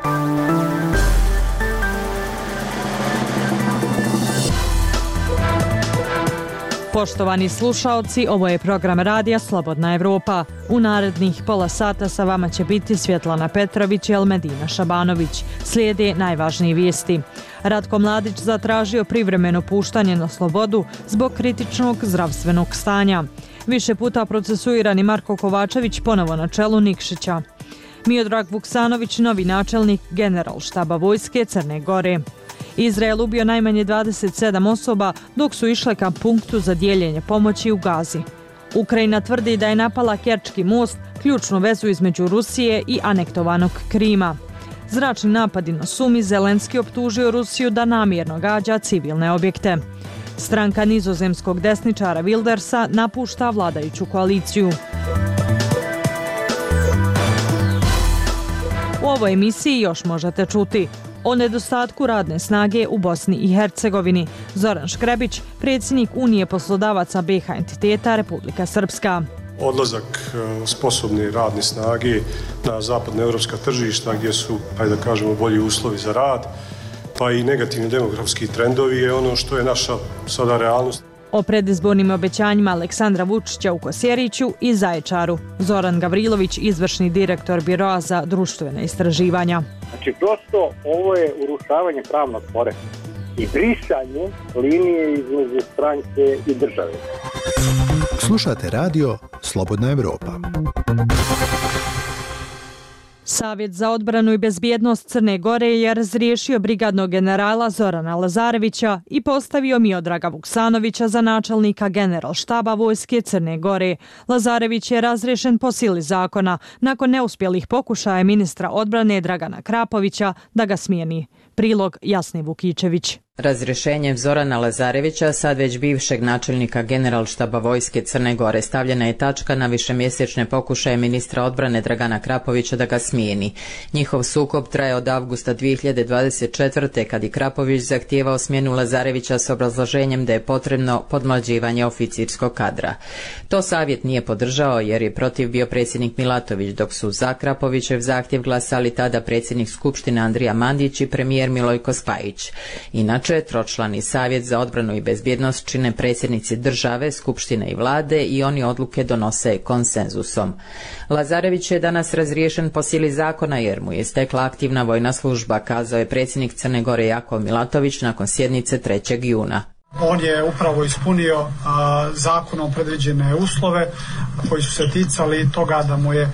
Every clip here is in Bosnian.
Poštovani slušaoci, ovo je program radija Slobodna Evropa. U narednih pola sata sa vama će biti Svjetlana Petrović i Elmedina Šabanović. Slijede najvažnije vijesti. Ratko Mladić zatražio privremeno puštanje na slobodu zbog kritičnog zdravstvenog stanja. Više puta procesuirani Marko Kovačević ponovo na čelu Nikšića. Miodrag Vuksanović, novi načelnik Generalštaba vojske Crne Gore. Izrael ubio najmanje 27 osoba dok su išle ka punktu za dijeljenje pomoći u Gazi. Ukrajina tvrdi da je napala Kerčki most, ključnu vezu između Rusije i anektovanog Krima. Zračni napadi na Sumi, Zelenski optužio Rusiju da namjerno gađa civilne objekte. Stranka nizozemskog desničara Wildersa napušta vladajuću koaliciju. U ovoj emisiji još možete čuti o nedostatku radne snage u Bosni i Hercegovini. Zoran Škrebić, predsjednik Unije poslodavaca BiH entiteta Republika Srpska. Odlazak sposobne radne snage na zapadnoevropska tržišta gdje su, da kažemo, bolji uslovi za rad, pa i negativni demografski trendovi je ono što je naša sada realnost. O predizbornim obećanjima Aleksandra Vučića u Kosjeriću i Zaječaru. Zoran Gavrilović, izvršni direktor Biroa za društvena istraživanja. Znači, prosto ovo je urušavanje pravnog poretka i brisanje linije između stranke i države. Slušate radio Slobodna Evropa. Savjet za odbranu i bezbjednost Crne Gore je razriješio brigadnog generala Zorana Lazarevića i postavio Miodraga Vuksanovića za načelnika Generalštaba vojske Crne Gore. Lazarević je razriješen po sili zakona nakon neuspjelih pokušaja ministra odbrane Dragana Krapovića da ga smijeni. Prilog Jasni Vukičević. Razrješenjem Zorana Lazarevića, sad već bivšeg načelnika Generalštaba vojske Crne Gore, stavljena je tačka na višemjesečne pokušaje ministra odbrane Dragana Krapovića da ga smijeni. Njihov sukob traje od avgusta 2024. kad je Krapović zahtijevao smjenu Lazarevića s obrazloženjem da je potrebno podmlađivanje oficirskog kadra. To savjet nije podržao jer je protiv bio predsjednik Milatović, dok su za Krapovićev zahtjev glasali tada predsjednik Skupštine Andrija Mandić i premijer Milojko Spajić. Inače, tročlani savjet za odbranu i bezbjednost čine predsjednici države, skupštine i vlade i oni odluke donose konsenzusom. Lazarević je danas razriješen po sili zakona jer mu je stekla aktivna vojna služba, kazao je predsjednik Crne Gore Jakov Milatović nakon sjednice 3. juna. On je upravo ispunio zakonom predviđene uslove koji su se ticali toga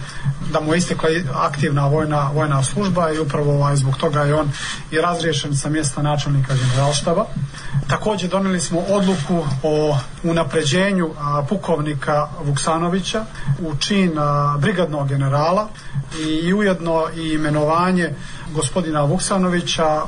da mu je istekla aktivna vojna služba i upravo zbog toga je on i razriješen sa mjesta načelnika Generalštaba. Također donijeli smo odluku o unapređenju pukovnika Vuksanovića u čin brigadnog generala i ujedno i imenovanje gospodina Vuksanovića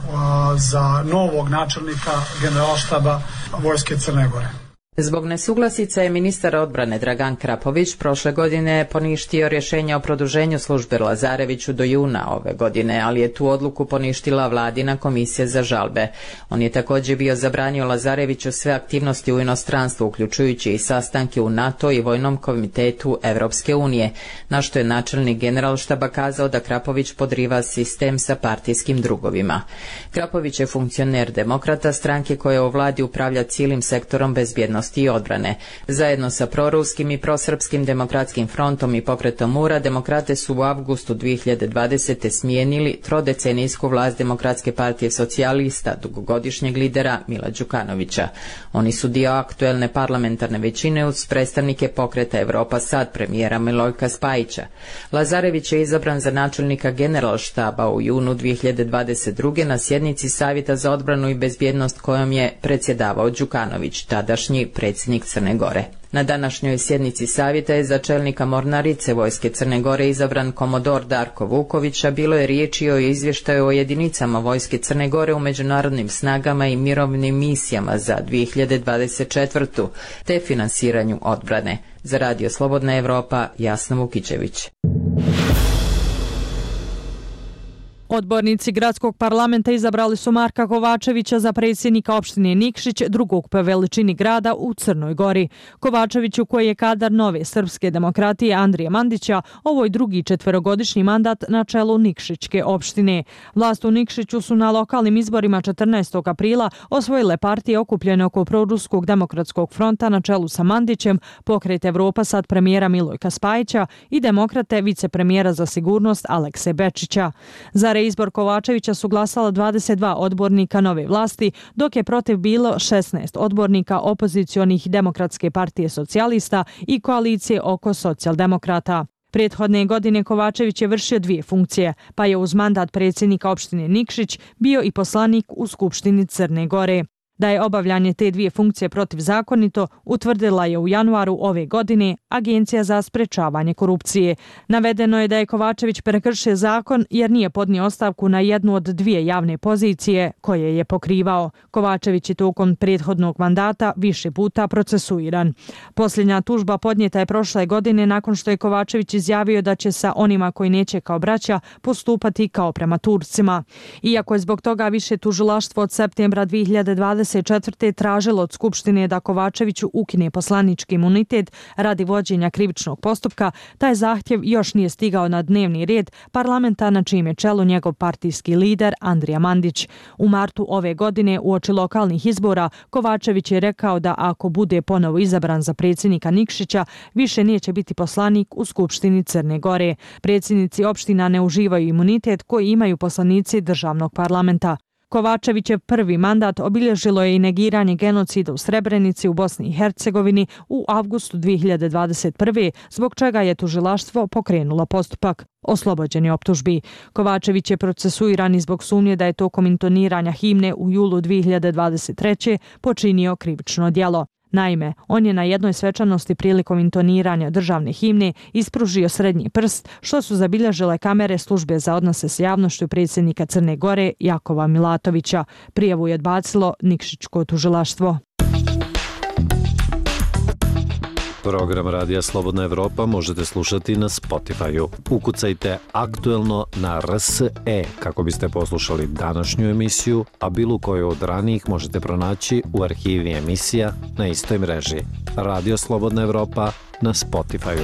za novog načelnika Generalštaba vojske Crne Gore. Zbog nesuglasica je ministar odbrane Dragan Krapović prošle godine poništio rješenje o produženju službe Lazareviću do juna ove godine, ali je tu odluku poništila vladina komisija za žalbe. On je također bio zabranio Lazareviću sve aktivnosti u inostranstvu, uključujući i sastanke u NATO i Vojnom komitetu Evropske unije, na što je načelnik Generalštaba kazao da Krapović podriva sistem sa partijskim drugovima. Krapović je funkcioner Demokrata, stranke koja u vladi upravlja cijelim sektorom bezbjednosti i odbrane. Zajedno sa proruskim i prosrpskim demokratskim frontom i pokretom Mura, demokrate su u avgustu 2020. smijenili trodecenijsku vlast Demokratske partije socijalista, dugogodišnjeg lidera Mila Đukanovića. Oni su dio aktuelne parlamentarne većine uz predstavnike pokreta Evropa Sad premijera Milojka Spajića. Lazarević je izabran za načelnika Generalštaba u junu 2022. na sjednici Savjeta za odbranu i bezbjednost kojom je predsjedavao Đukanović, tadašnji predsjednik Crne Gore. Na današnjoj sjednici savjeta je za čelnika mornarice vojske Crne Gore izabran komodor Darko Vuković, a bilo je riječi o izvještaju o jedinicama vojske Crne Gore u međunarodnim snagama i mirovnim misijama za 2024. te finansiranju odbrane. Za Radio Slobodna Evropa, Jasna Vukičević. Odbornici gradskog parlamenta izabrali su Marka Kovačevića za predsjednika opštine Nikšić, drugog po veličini grada u Crnoj Gori. Kovačeviću, koji je kadar Nove srpske demokratije Andrije Mandića, ovo je drugi četverogodišnji mandat na čelu Nikšićke opštine. Vlast u Nikšiću su na lokalnim izborima 14. aprila osvojile partije okupljene oko Proruskog demokratskog fronta na čelu sa Mandićem, Pokret Evropa sad premijera Milojka Spajića i Demokrate vicepremijera za sigurnost Alekse Bečića. Za reizbor Kovačevića su glasala 22 odbornika nove vlasti, dok je protiv bilo 16 odbornika opozicionih Demokratske partije socijalista i koalicije oko socijaldemokrata. Prethodne godine Kovačević je vršio dvije funkcije, pa je uz mandat predsjednika opštine Nikšić bio i poslanik u Skupštini Crne Gore. Da je obavljanje te dvije funkcije protivzakonito, utvrdila je u januaru ove godine Agencija za sprečavanje korupcije. Navedeno je da je Kovačević prekršio zakon jer nije podnio ostavku na jednu od dvije javne pozicije koje je pokrivao. Kovačević je tokom prethodnog mandata više puta procesuiran. Posljednja tužba podnijeta je prošle godine nakon što je Kovačević izjavio da će sa onima koji neće kao braća postupati kao prema Turcima. Iako je zbog toga više tužilaštvo od septembra 2024. tražilo od Skupštine da Kovačeviću ukine poslanički imunitet radi vođenja krivičnog postupka, taj zahtjev još nije stigao na dnevni red parlamenta na čijem je čelu njegov partijski lider Andrija Mandić. U martu ove godine uoči lokalnih izbora Kovačević je rekao da ako bude ponovo izabran za predsjednika Nikšića, više neće biti poslanik u Skupštini Crne Gore. Predsjednici opština ne uživaju imunitet koji imaju poslanici državnog parlamenta. Kovačevićev prvi mandat obilježilo je i negiranje genocida u Srebrenici u Bosni i Hercegovini u avgustu 2021. zbog čega je tužilaštvo pokrenulo postupak. Oslobođen je optužbi. Kovačević je procesuiran zbog sumnje da je tokom intoniranja himne u julu 2023. počinio krivično djelo. Naime, on je na jednoj svečanosti prilikom intoniranja državne himne ispružio srednji prst, što su zabilježile kamere službe za odnose s javnošću predsjednika Crne Gore Jakova Milatovića. Prijavu je odbacilo Nikšićko tužilaštvo. Program Radija Slobodna Evropa možete slušati na Spotify-u. Ukucajte aktuelno na RSE kako biste poslušali današnju emisiju, a bilo koju od ranijih možete pronaći u arhivi emisija na istoj mreži. Radio Slobodna Evropa na Spotify-u.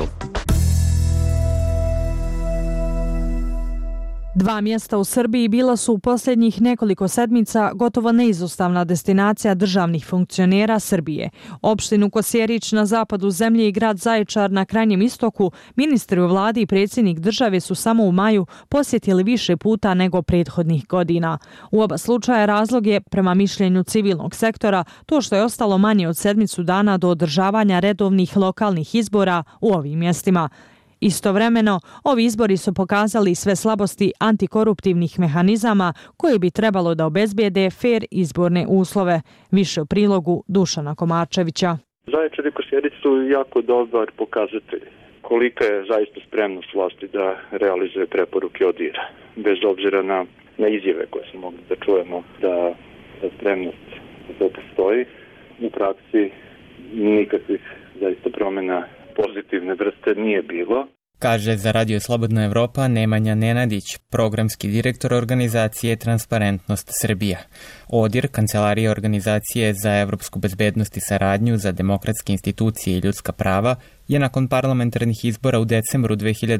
Dva mjesta u Srbiji bila su u posljednjih nekoliko sedmica gotovo neizostavna destinacija državnih funkcionera Srbije. Opštinu Kosjerić na zapadu zemlje i grad Zaječar na krajnjem istoku ministri u vladi i predsjednik države su samo u maju posjetili više puta nego prethodnih godina. U oba slučaja razlog je, prema mišljenju civilnog sektora, to što je ostalo manje od sedmicu dana do održavanja redovnih lokalnih izbora u ovim mjestima. Istovremeno, ovi izbori su pokazali sve slabosti antikoruptivnih mehanizama koje bi trebalo da obezbijede fer izborne uslove. Više u prilogu Dušana Komarčevića. Zaječar i Kosjerić su jako dobar pokazatelj kolika je zaista spremnost vlasti da realizuje preporuke ODIHR-a. Bez obzira na izjave koje smo mogli da čujemo da spremnost to postoji, u praksi nikakvih zaista promjena pozitivne vrste nije bilo. Kaže za Radio Slobodna Evropa Nemanja Nenadić, programski direktor organizacije Transparentnost Srbija. ODIHR, Kancelarija organizacije za evropsku bezbednost i saradnju za demokratske institucije i ljudska prava, je nakon parlamentarnih izbora u decembru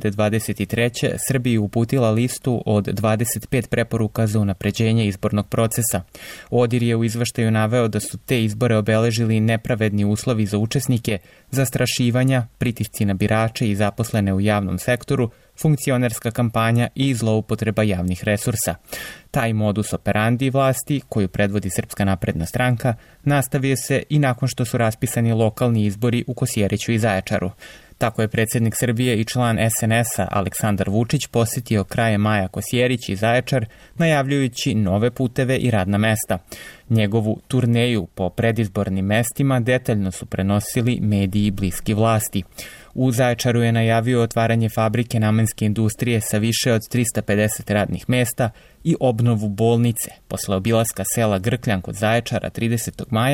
2023. Srbiji uputila listu od 25 preporuka za unapređenje izbornog procesa. ODIHR je u izveštaju naveo da su te izbore obeležili nepravedni uslovi za učesnike, zastrašivanja, pritisci na birače i zaposlene u javnom sektoru, funkcionerska kampanja i zloupotreba javnih resursa. Taj modus operandi vlasti, koju predvodi Srpska napredna stranka, nastavio se i nakon što su raspisani lokalni izbori u Kosjeriću i Zaječaru. Tako je predsjednik Srbije i član SNS-a Aleksandar Vučić posjetio krajem maja Kosjerić i Zaječar, najavljujući nove puteve i radna mesta. Njegovu turneju po predizbornim mestima detaljno su prenosili mediji bliski vlasti. U Zaječaru je najavio otvaranje fabrike namenske industrije sa više od 350 radnih mesta i obnovu bolnice. Posle obilaska sela Grkljan kod Zaječara 30. maja,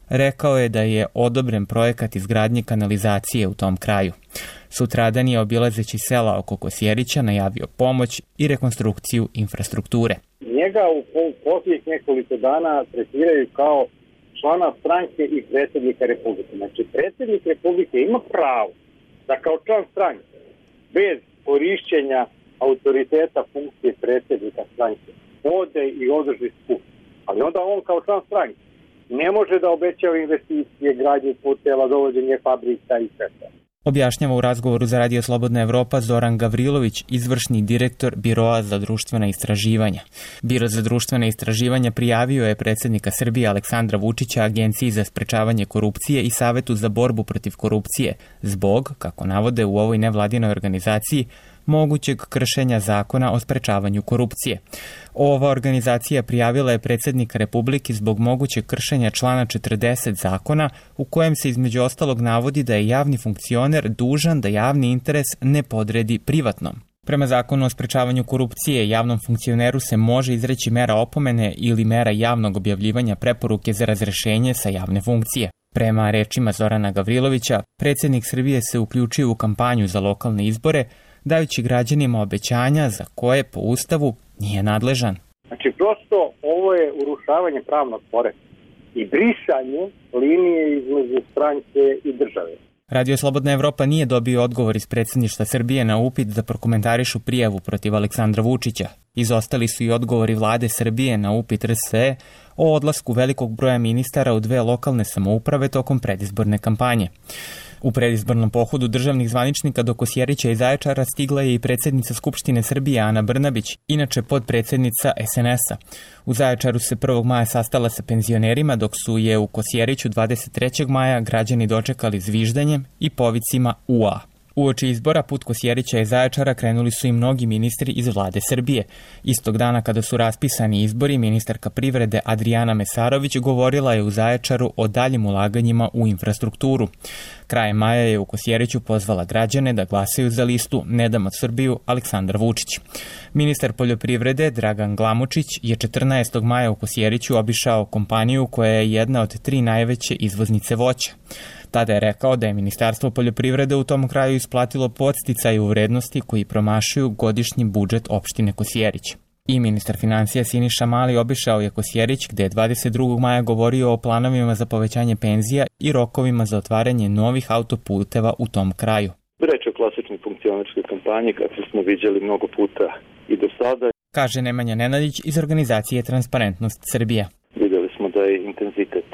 rekao je da je odobren projekat izgradnje kanalizacije u tom kraju. Sutradan je, obilazeći sela oko Kosjerića, najavio pomoć i rekonstrukciju infrastrukture. Njega u posljednjih nekoliko dana tretiraju kao člana stranke i predsjednika Republike. Znači, predsjednik Republike ima pravo da kao član stranke, bez korišćenja autoriteta funkcije predsjednika stranke, ode i održi skup. Ali onda on kao član stranke ne može da obećava investicije, gradnje puteva, dovođenje fabrika i sve. Objašnjava u razgovoru za Radio Slobodna Evropa Zoran Gavrilović, izvršni direktor Biroa za društvena istraživanja. Biro za društvena istraživanja prijavio je predsjednika Srbije Aleksandra Vučića Agenciji za sprečavanje korupcije i Savetu za borbu protiv korupcije zbog, kako navode u ovoj nevladinoj organizaciji, mogućeg kršenja zakona o sprečavanju korupcije. Ova organizacija prijavila je predsjednika Republike zbog mogućeg kršenja člana 40 zakona, u kojem se između ostalog navodi da je javni funkcioner dužan da javni interes ne podredi privatnom. Prema zakonu o sprečavanju korupcije, javnom funkcioneru se može izreći mera opomene ili mera javnog objavljivanja preporuke za razrešenje sa javne funkcije. Prema rečima Zorana Gavrilovića, predsjednik Srbije se uključio u kampanju za lokalne izbore, dajući građanima obećanja za koje po Ustavu nije nadležan. Znači, prosto ovo je urušavanje pravnog poretka i brisanje linije između stranke i države. Radio Slobodna Evropa nije dobio odgovor iz predsjedništva Srbije na upit da prokomentarišu prijavu protiv Aleksandra Vučića. Izostali su i odgovori vlade Srbije na upit RSE o odlasku velikog broja ministara u 2 lokalne samouprave tokom predizborne kampanje. U predizbornom pohodu državnih zvaničnika do Kosjerića i Zaječara stigla je i predsjednica Skupštine Srbije Ana Brnabić, inače podpredsjednica SNS-a. U Zaječaru se 1. maja sastala sa penzionerima, dok su je u Kosjeriću 23. maja građani dočekali zviždanjem i povicima UA. Uoči izbora put Kosjerića i Zaječara krenuli su i mnogi ministri iz vlade Srbije. Istog dana kada su raspisani izbori, ministarka privrede Adrijana Mesarović govorila je u Zaječaru o daljim ulaganjima u infrastrukturu. Krajem maja je u Kosjeriću pozvala građane da glasaju za listu Ne damo Srbiju Aleksandar Vučić. Ministar poljoprivrede Dragan Glamočić je 14. maja u Kosjeriću obišao kompaniju koja je jedna od 3 najveće izvoznice voća. Tada je rekao da je Ministarstvo poljoprivrede u tom kraju isplatilo podsticaje u vrednosti koji promašuju godišnji budžet opštine Kosjerić. I ministar financija Siniša Mali obišao je Kosjerić, gde je 22. maja govorio o planovima za povećanje penzija i rokovima za otvaranje novih autoputeva u tom kraju. Reč je o klasičnoj funkcionerskoj kampanji, kako smo viđali mnogo puta i do sada. Kaže Nemanja Nenadić iz organizacije Transparentnost Srbija. Vidjeli smo da je intenzitet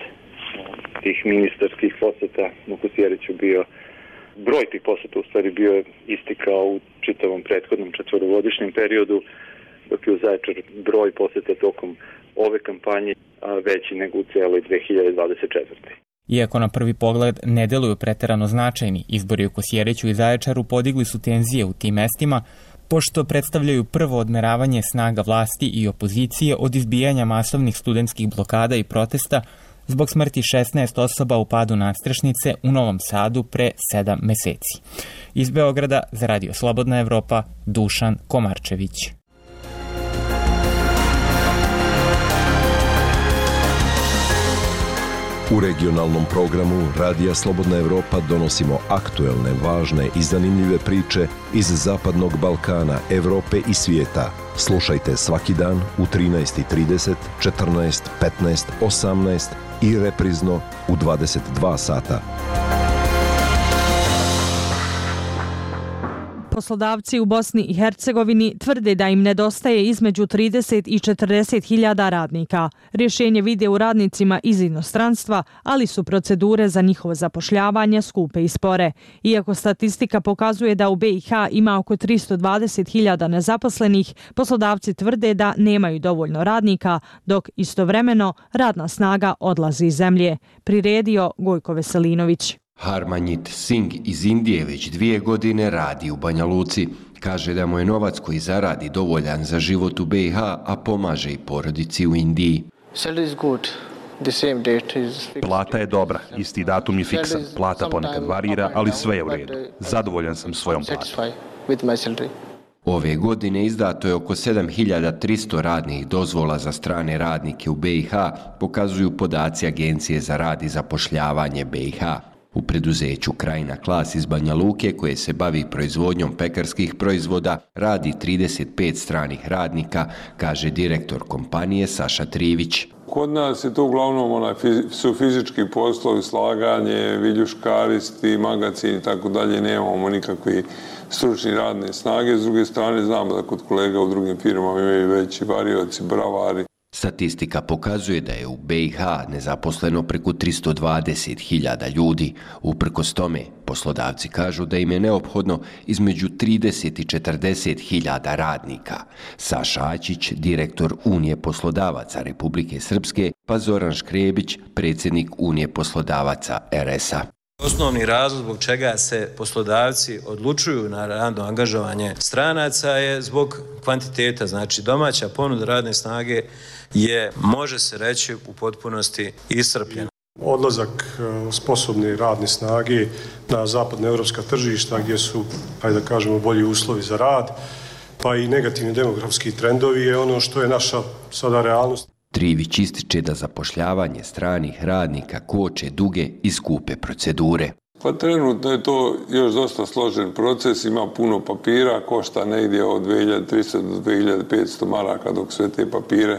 tih ministarskih poseta u Kosjeriću bio, broj tih poseta u stvari bio isti kao u čitavom prethodnom 4-godišnjem periodu, dok je u Zaječar broj poseta tokom ove kampanje veći nego u cijeloj 2024. Iako na prvi pogled ne deluju preterano značajni, izbori u Kosjeriću i Zaječaru podigli su tenzije u tim mestima, pošto predstavljaju prvo odmeravanje snaga vlasti i opozicije od izbijanja masovnih studentskih blokada i protesta zbog smrti 16 osoba u padu nadstrešnice u Novom Sadu pre 7 meseci. Iz Beograda za Radio Slobodna Evropa, Dušan Komarčević. U regionalnom programu Radija Slobodna Evropa donosimo aktuelne, važne i zanimljive priče iz Zapadnog Balkana, Evrope i svijeta. Slušajte svaki dan u 13:30, 14, 15, 18 i reprizno u 22 sata. Poslodavci u Bosni i Hercegovini tvrde da im nedostaje između 30 i 40 hiljada radnika. Rješenje vide u radnicima iz inostranstva, ali su procedure za njihovo zapošljavanje skupe i spore. Iako statistika pokazuje da u BiH ima oko 320 hiljada nezaposlenih, poslodavci tvrde da nemaju dovoljno radnika, dok istovremeno radna snaga odlazi iz zemlje. Priredio Gojko Veselinović. Harmanjit Singh iz Indije već 2 godine radi u Banja Luci. Kaže da mu je novac koji zaradi dovoljan za život u BiH, a pomaže i porodici u Indiji. Plata je dobra, isti datum je fiksan. Plata ponekad varira, ali sve je u redu. Zadovoljan sam svojom platom. Ove godine izdato je oko 7300 radnih dozvola za strane radnike u BiH, pokazuju podaci Agencije za rad i zapošljavanje BiH. U preduzeću Krajina Klas iz Banja Luke, koje se bavi proizvodnjom pekarskih proizvoda, radi 35 stranih radnika, kaže direktor kompanije Saša Trivić. Kod nas je to uglavnom su fizički poslovi, slaganje, viljuškaristi, magacin i tako dalje, nemamo nikakvi stručni radne snage. S druge strane, znamo da kod kolega u drugim firmama imaju veći varioci, bravari. Statistika pokazuje da je u BiH nezaposleno preko 320.000 ljudi. Uprkos tome, poslodavci kažu da im je neophodno između 30 i 40.000 radnika. Saša Ačić, direktor Unije poslodavaca Republike Srpske, pa Zoran Škrebić, predsjednik Unije poslodavaca RS-a. Osnovni razlog zbog čega se poslodavci odlučuju na radno angažovanje stranaca je zbog kvantiteta, znači domaća ponuda radne snage je, može se reći, u potpunosti iscrpljena. Odlazak sposobne radne snage na zapadnoevropska tržišta gdje su, da kažemo, bolji uslovi za rad, pa i negativni demografski trendovi je ono što je naša sada realnost. Trivić ističe da zapošljavanje stranih radnika koče duge i skupe procedure. Pa trenutno je to još dosta složen proces, ima puno papira, košta negdje od 2300 do 2500 maraka dok sve te papire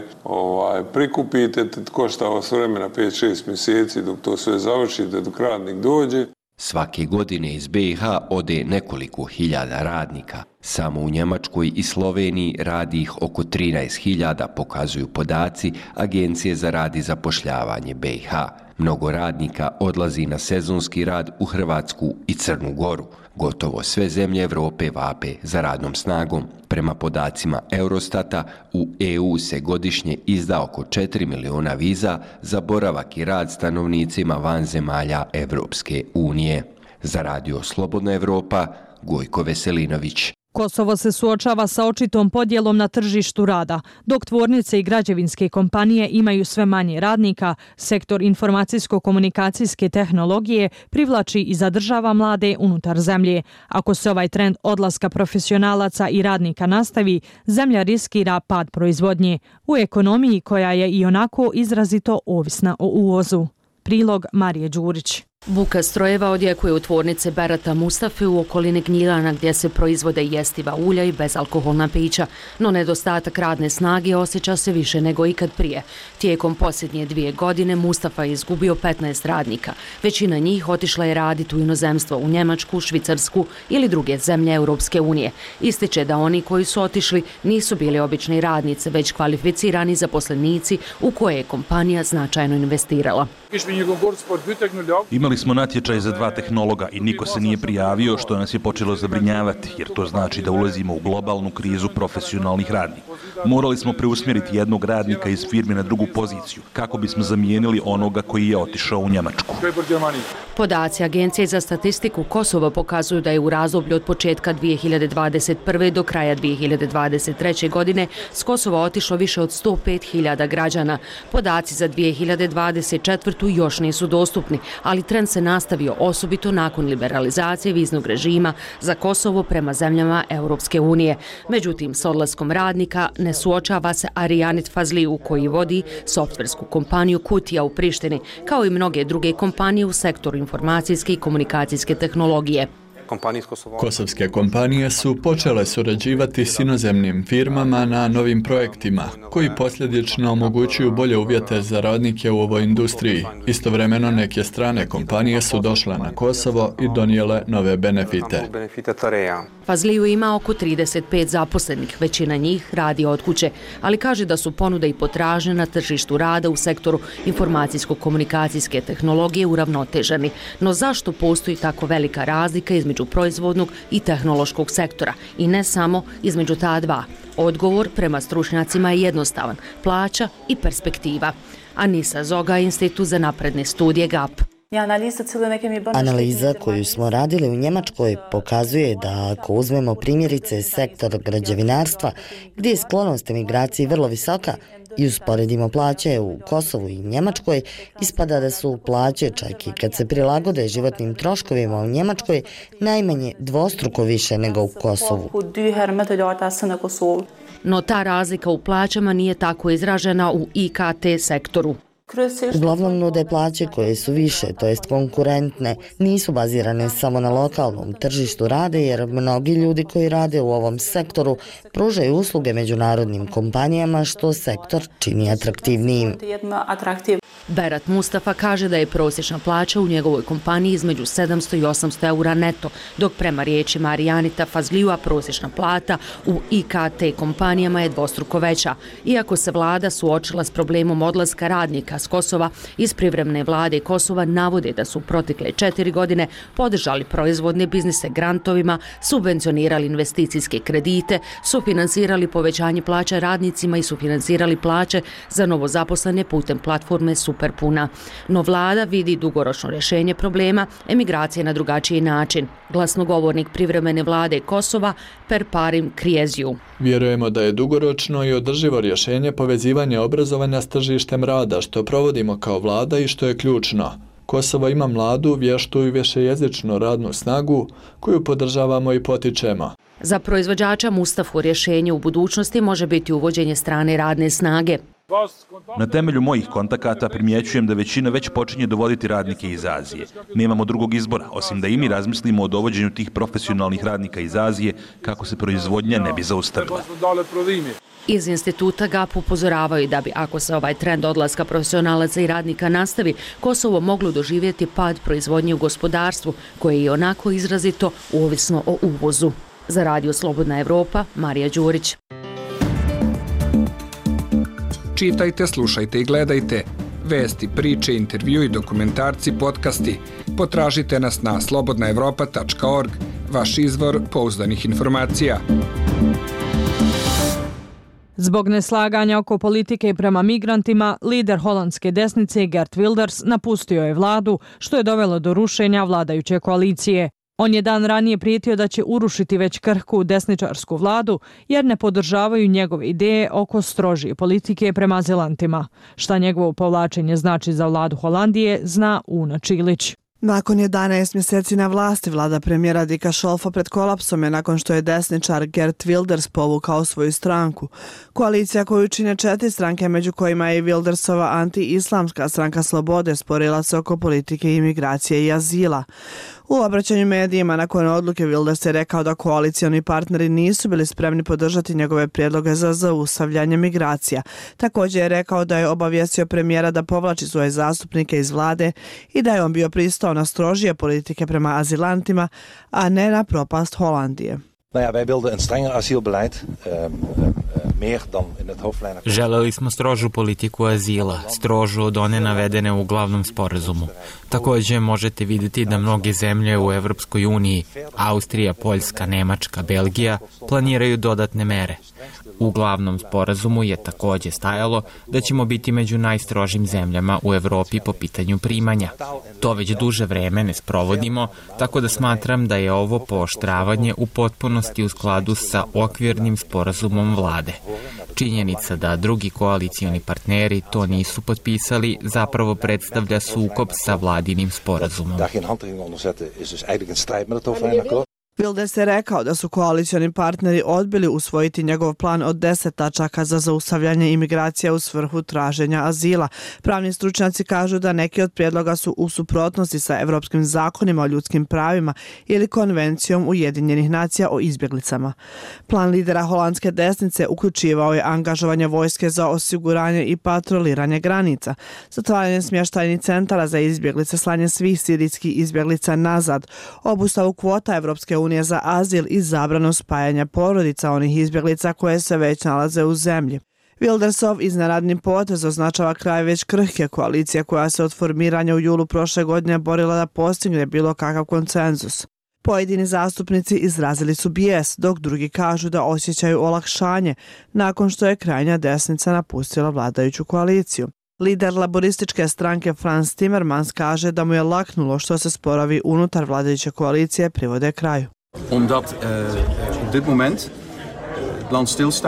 prikupite, košta s vremena 5-6 mjeseci dok to sve završite, dok radnik dođe. Svake godine iz BiH ode nekoliko hiljada radnika. Samo u Njemačkoj i Sloveniji radi ih oko 13.000, pokazuju podaci Agencije za rad i zapošljavanje BiH. Mnogo radnika odlazi na sezonski rad u Hrvatsku i Crnu Goru. Gotovo sve zemlje Europe vape za radnom snagom. Prema podacima Eurostata, u EU se godišnje izda oko 4 miliona viza za boravak i rad stanovnicima van zemalja Evropske unije. Za Radio Slobodna Evropa, Gojko Veselinović. Kosovo se suočava sa očitom podjelom na tržištu rada. Dok tvornice i građevinske kompanije imaju sve manje radnika, sektor informacijsko-komunikacijske tehnologije privlači i zadržava mlade unutar zemlje. Ako se ovaj trend odlaska profesionalaca i radnika nastavi, zemlja riskira pad proizvodnje u ekonomiji koja je i onako izrazito ovisna o uvozu. Prilog Marije Đurić. Buka strojeva odjekuje u tvornice Berata Mustafe u okolini Gnjilana gdje se proizvode jestiva ulja i bezalkoholna pića, no nedostatak radne snage osjeća se više nego ikad prije. Tijekom posljednje 2 godine Mustafa je izgubio 15 radnika. Većina njih otišla je raditi u inozemstvo, u Njemačku, Švicarsku ili druge zemlje Europske unije. Ističe da oni koji su otišli nisu bili obični radnice, već kvalificirani zaposlenici u koje je kompanija značajno investirala. Imali smo natječaj za 2 tehnologa i niko se nije prijavio, što nas je počelo zabrinjavati, jer to znači da ulazimo u globalnu krizu profesionalnih radnika. Morali smo preusmjeriti jednog radnika iz firme na drugu poziciju, kako bismo zamijenili onoga koji je otišao u Njemačku. Podaci Agencije za statistiku Kosova pokazuju da je u razdoblju od početka 2021. do kraja 2023. godine s Kosova otišlo više od 105.000 građana. Podaci za 2024. još nisu dostupni, ali trend se nastavio osobito nakon liberalizacije viznog režima za Kosovo prema zemljama Europske unije. Međutim, s odlaskom radnika ne suočava se Arijanit Fazliju koji vodi softversku kompaniju Kutija u Prištini, kao i mnoge druge kompanije u sektoru informacijske i komunikacijske tehnologije. Kosovske kompanije su počele surađivati s inozemnim firmama na novim projektima, koji posljedično omogućuju bolje uvjete za radnike u ovoj industriji. Istovremeno neke strane kompanije su došle na Kosovo i donijele nove benefite. Fazliju ima oko 35 zaposlenih, većina njih radi od kuće, ali kaže da su ponude i potražnje na tržištu rada u sektoru informacijsko-komunikacijske tehnologije uravnoteženi. No zašto postoji tako velika razlika između proizvodnog i tehnološkog sektora i ne samo između ta dva? Odgovor prema stručnjacima je jednostavan: plaća i perspektiva. Anisa Zoga, Institut za napredne studije GAP. Analiza koju smo radili u Njemačkoj pokazuje da ako uzmemo primjerice sektor građevinarstva, gdje je sklonost emigraciji vrlo visoka, i usporedimo plaće u Kosovu i Njemačkoj, ispada da su plaće, čak i kad se prilagode životnim troškovima u Njemačkoj, najmanje dvostruko više nego u Kosovu. No ta razlika u plaćama nije tako izražena u IKT sektoru. Uglavnom nude plaće koje su više, to jest konkurentne, nisu bazirane samo na lokalnom tržištu rada, jer mnogi ljudi koji rade u ovom sektoru pružaju usluge međunarodnim kompanijama, što sektor čini atraktivnijim. Berat Mustafa kaže da je prosječna plaća u njegovoj kompaniji između 700 i 800 eura neto, dok prema riječima Arijanita Fazlijua prosječna plata u IKT kompanijama je dvostruko veća. Iako se vlada suočila s problemom odlaska radnika s Kosova, iz privremene vlade Kosova navode da su protekle 4 godine podržali proizvodne biznise grantovima, subvencionirali investicijske kredite, sufinansirali povećanje plaća radnicima i sufinansirali plaće za novozaposlene putem platforme Superpuna. No vlada vidi dugoročno rješenje problema emigracije na drugačiji način. Glasnogovornik privremene vlade Kosova Perparim Krieziju. Vjerujemo da je dugoročno i održivo rješenje povezivanje obrazovanja s tržištem rada, što provodimo kao vlada i što je ključno. Kosovo ima mladu, vještu i višejezičnu radnu snagu koju podržavamo i potičemo. Za proizvođača Mustafu rješenje u budućnosti može biti uvođenje strane radne snage. Na temelju mojih kontakata primjećujem da većina već počinje dovoditi radnike iz Azije. Nemamo drugog izbora, osim da i mi razmislimo o dovođenju tih profesionalnih radnika iz Azije kako se proizvodnja ne bi zaustavila. Iz instituta GAP upozoravaju da bi, ako se ovaj trend odlaska profesionalaca i radnika nastavi, Kosovo moglo doživjeti pad proizvodnje u gospodarstvu, koje je onako izrazito ovisno o uvozu. Za Radio Slobodna Evropa, Marija Đurić. Čitajte, slušajte i gledajte. Vesti, priče, intervju i dokumentarci, podcasti. Potražite nas na slobodnaevropa.org, vaš izvor pouzdanih informacija. Zbog neslaganja oko politike prema migrantima, lider holandske desnice Geert Wilders napustio je vladu, što je dovelo do rušenja vladajuće koalicije. On je dan ranije prijetio da će urušiti već krhku desničarsku vladu jer ne podržavaju njegove ideje oko strožije politike prema azilantima. Šta njegovo povlačenje znači za vladu Holandije, zna Una Čilić. Nakon 11 mjeseci na vlasti, vlada premijera Dika Šolfa pred kolapsom je nakon što je desničar Geert Wilders povukao svoju stranku. Koalicija koju čine 4 stranke, među kojima je i Wildersova anti-islamska stranka Slobode, sporila se oko politike imigracije i azila. U obraćanju medijima nakon odluke Wilders je rekao da koalicioni partneri nisu bili spremni podržati njegove prijedloge za zaustavljanje migracija. Također je rekao da je obavijestio premijera da povlači svoje zastupnike iz vlade i da je on bio pristao na strožije politike prema azilantima, a ne na propast Holandije. Želeli smo strožu politiku azila, strožu od one navedene u glavnom sporazumu. Također možete vidjeti da mnoge zemlje u Evropskoj uniji, Austrija, Poljska, Nemačka, Belgija, planiraju dodatne mere. U glavnom sporazumu je također stajalo da ćemo biti među najstrožim zemljama u Evropi po pitanju primanja. To već duže vreme ne sprovodimo, tako da smatram da je ovo pooštravanje u potpunosti u skladu sa okvirnim sporazumom vlade. Činjenica da drugi koalicioni partneri to nisu potpisali zapravo predstavlja sukob sa vladinim sporazumom. Wilders je rekao da su koalicioni partneri odbili usvojiti njegov plan od 10 tačaka za zaustavljanje imigracija u svrhu traženja azila. Pravni stručnjaci kažu da neki od prijedloga su u suprotnosti sa evropskim zakonima o ljudskim pravima ili konvencijom Ujedinjenih nacija o izbjeglicama. Plan lidera holandske desnice uključivao je angažovanje vojske za osiguranje i patroliranje granica, zatvaranje smještajnih centara za izbjeglice, slanje svih sirijskih izbjeglica nazad, obustavu kvota Evropske unije za azil i zabranu spajanja porodica onih izbjeglica koje se već nalaze u zemlji. Wildersov iznenadni potez označava kraj već krhke koalicije koja se od formiranja u julu prošle godine borila da postigne bilo kakav konsenzus. Pojedini zastupnici izrazili su bijes, dok drugi kažu da osjećaju olakšanje nakon što je krajnja desnica napustila vladajuću koaliciju. Lider laborističke stranke Frans Timmermans kaže da mu je laknulo što se sporovi unutar vladajuće koalicije privode kraju. Omdat op dit moment het land stilstaat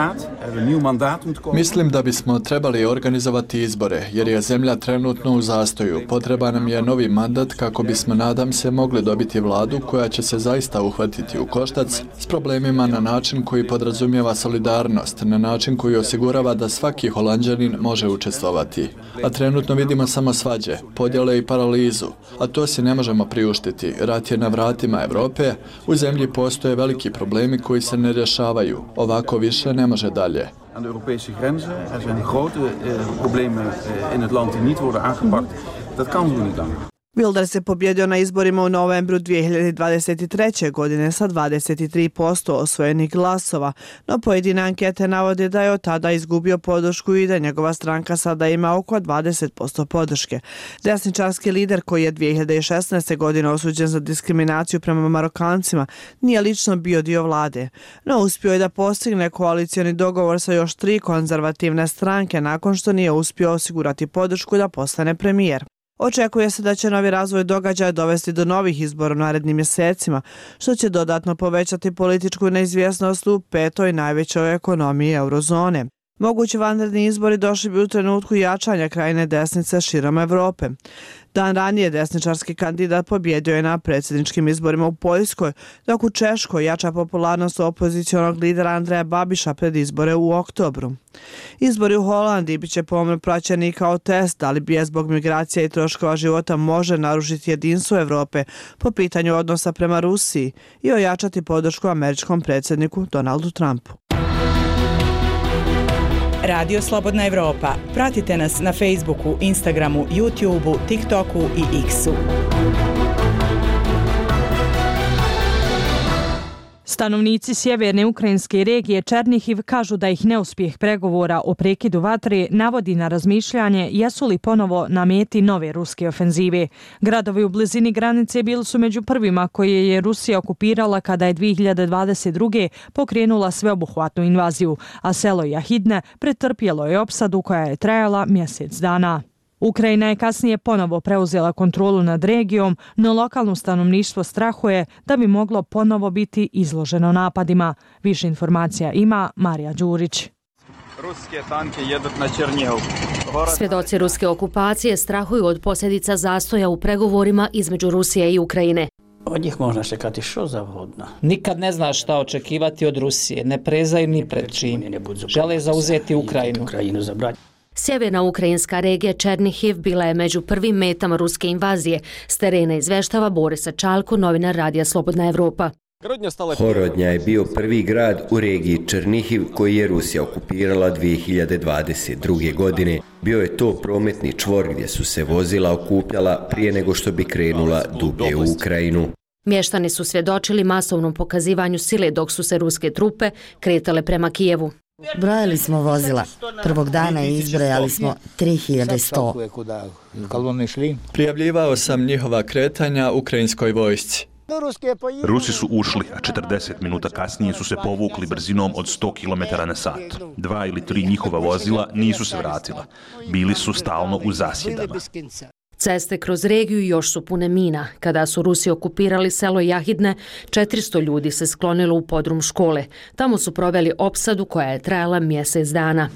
Mislim da bismo trebali organizovati izbore, jer je zemlja trenutno u zastoju. Potreban nam je novi mandat kako bismo, nadam se, mogli dobiti vladu koja će se zaista uhvatiti u koštac s problemima na način koji podrazumijeva solidarnost, na način koji osigurava da svaki Holanđanin može učestvovati. A trenutno vidimo samo svađe, podjele i paralizu, a to si ne možemo priuštiti. Rat je na vratima Evrope, u zemlji postoje veliki problemi koji se ne rješavaju. Ovako više ne može dalje. Aan de Europese grenzen. Er zijn grote problemen in het land die niet worden aangepakt. Dat kan zo niet langer. Wilders je pobjedio na izborima u novembru 2023. godine sa 23% osvojenih glasova, no pojedine ankete navode da je od tada izgubio podršku i da njegova stranka sada ima oko 20% podrške. Desničarski lider koji je 2016. godine osuđen za diskriminaciju prema Marokancima nije lično bio dio vlade, no uspio je da postigne koalicioni dogovor sa još 3 konzervativne stranke nakon što nije uspio osigurati podršku da postane premijer. Očekuje se da će novi razvoj događaja dovesti do novih izbora u narednim mjesecima, što će dodatno povećati političku neizvjesnost u 5. najvećoj ekonomiji eurozone. Mogući vanredni izbori došli bi u trenutku jačanja krajne desnice širom Evrope. Dan ranije desničarski kandidat pobjedio je na predsjedničkim izborima u Poljskoj, dok u Češkoj jača popularnost opozicionog lidera Andreja Babiša pred izbore u oktobru. Izbori u Holandiji biće pomno praćeni kao test da li bi zbog migracija i troškova života može narušiti jedinstvo Evrope po pitanju odnosa prema Rusiji i ojačati podršku američkom predsjedniku Donaldu Trumpu. Radio Slobodna Evropa. Pratite nas na Facebooku, Instagramu, YouTubeu, TikToku i X-u. Stanovnici sjeverne ukrajinske regije Černihiv kažu da ih neuspjeh pregovora o prekidu vatre navodi na razmišljanje jesu li ponovo na meti nove ruske ofenzive. Gradovi u blizini granice bili su među prvima koje je Rusija okupirala kada je 2022. pokrenula sveobuhvatnu invaziju, a selo Jahidne pretrpjelo je opsadu koja je trajala mjesec dana. Ukrajina je kasnije ponovo preuzela kontrolu nad regijom, no lokalno stanovništvo strahuje da bi moglo ponovo biti izloženo napadima. Više informacija ima Marija Đurić. Ruske tanke jedu na Černihov. Svjedoci ruske okupacije strahuju od posljedica zastoja u pregovorima između Rusije i Ukrajine. Od njih možda čekati što zavhodno. Nikad ne zna šta očekivati od Rusije, ne prezaju ni pred čim. Žele zauzeti Ukrajinu. Sjeverna ukrajinska regija Černihiv bila je među prvim metama ruske invazije. S terena izveštava Borisa Čalko, novinar Radija Slobodna Evropa. Horodnja je bio prvi grad u regiji Černihiv koji je Rusija okupirala 2022. godine. Bio je to prometni čvor gdje su se vozila okupljala prije nego što bi krenula dublje u Ukrajinu. Mještani su svjedočili masovnom pokazivanju sile dok su se ruske trupe kretale prema Kijevu. Brojali smo vozila. Prvog dana izbrojali smo 3100. Prijavljivao sam njihova kretanja ukrajinskoj vojsci. Rusi su ušli, a 40 minuta kasnije su se povukli brzinom od 100 km na sat. 2 ili 3 njihova vozila nisu se vratila. Bili su stalno u zasjedama. Ceste kroz regiju još su pune mina. Kada su Rusi okupirali selo Jahidne, 400 ljudi se sklonilo u podrum škole. Tamo su proveli opsadu koja je trajala mjesec dana.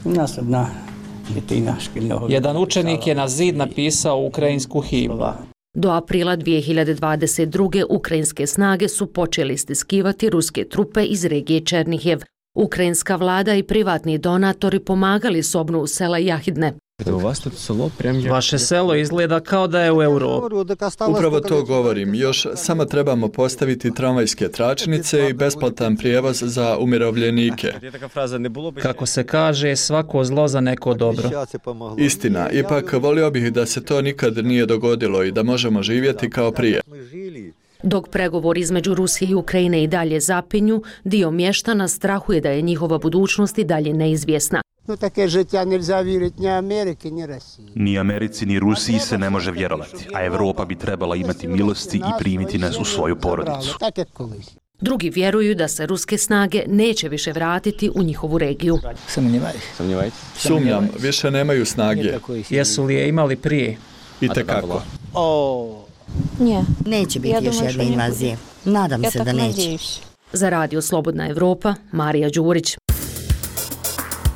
Jedan učenik je na zid napisao ukrajinsku himnu. Do aprila 2022. ukrajinske snage su počeli stiskivati ruske trupe iz regije Černihiv. Ukrajinska vlada i privatni donatori pomagali s obnovu sela Jahidne. Vaše selo izgleda kao da je u Europi. Upravo to govorim. Još samo trebamo postaviti tramvajske tračnice i besplatan prijevoz za umirovljenike. Kako se kaže, svako zlo za neko dobro. Istina, ipak volio bih da se to nikad nije dogodilo i da možemo živjeti kao prije. Dok pregovor između Rusije i Ukrajine i dalje zapinju, dio mještana strahuje da je njihova budućnost i dalje neizvjesna. Ni Americi ni Rusiji se ne može vjerovati, a Evropa bi trebala imati milosti i primiti nas u svoju porodicu. Drugi vjeruju da se ruske snage neće više vratiti u njihovu regiju. Sumnjam, više nemaju snage. Jesu li je imali prije? Itekako. Neće biti još jedne invazije. Nadam se da neće. Za Radio Slobodna Evropa, Marija Đurić.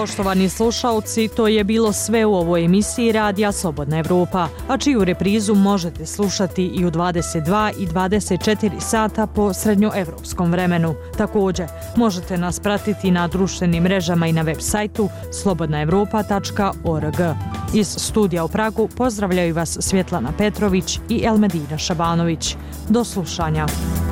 Poštovani slušalci, to je bilo sve u ovoj emisiji Radija Slobodna Evropa, a čiju reprizu možete slušati i u 22 i 24 sata po srednjoevropskom vremenu. Također, možete nas pratiti na društvenim mrežama i na web sajtu slobodnaevropa.org. Iz studija u Pragu pozdravljaju vas Svjetlana Petrović i Elmedina Šabanović. Do slušanja.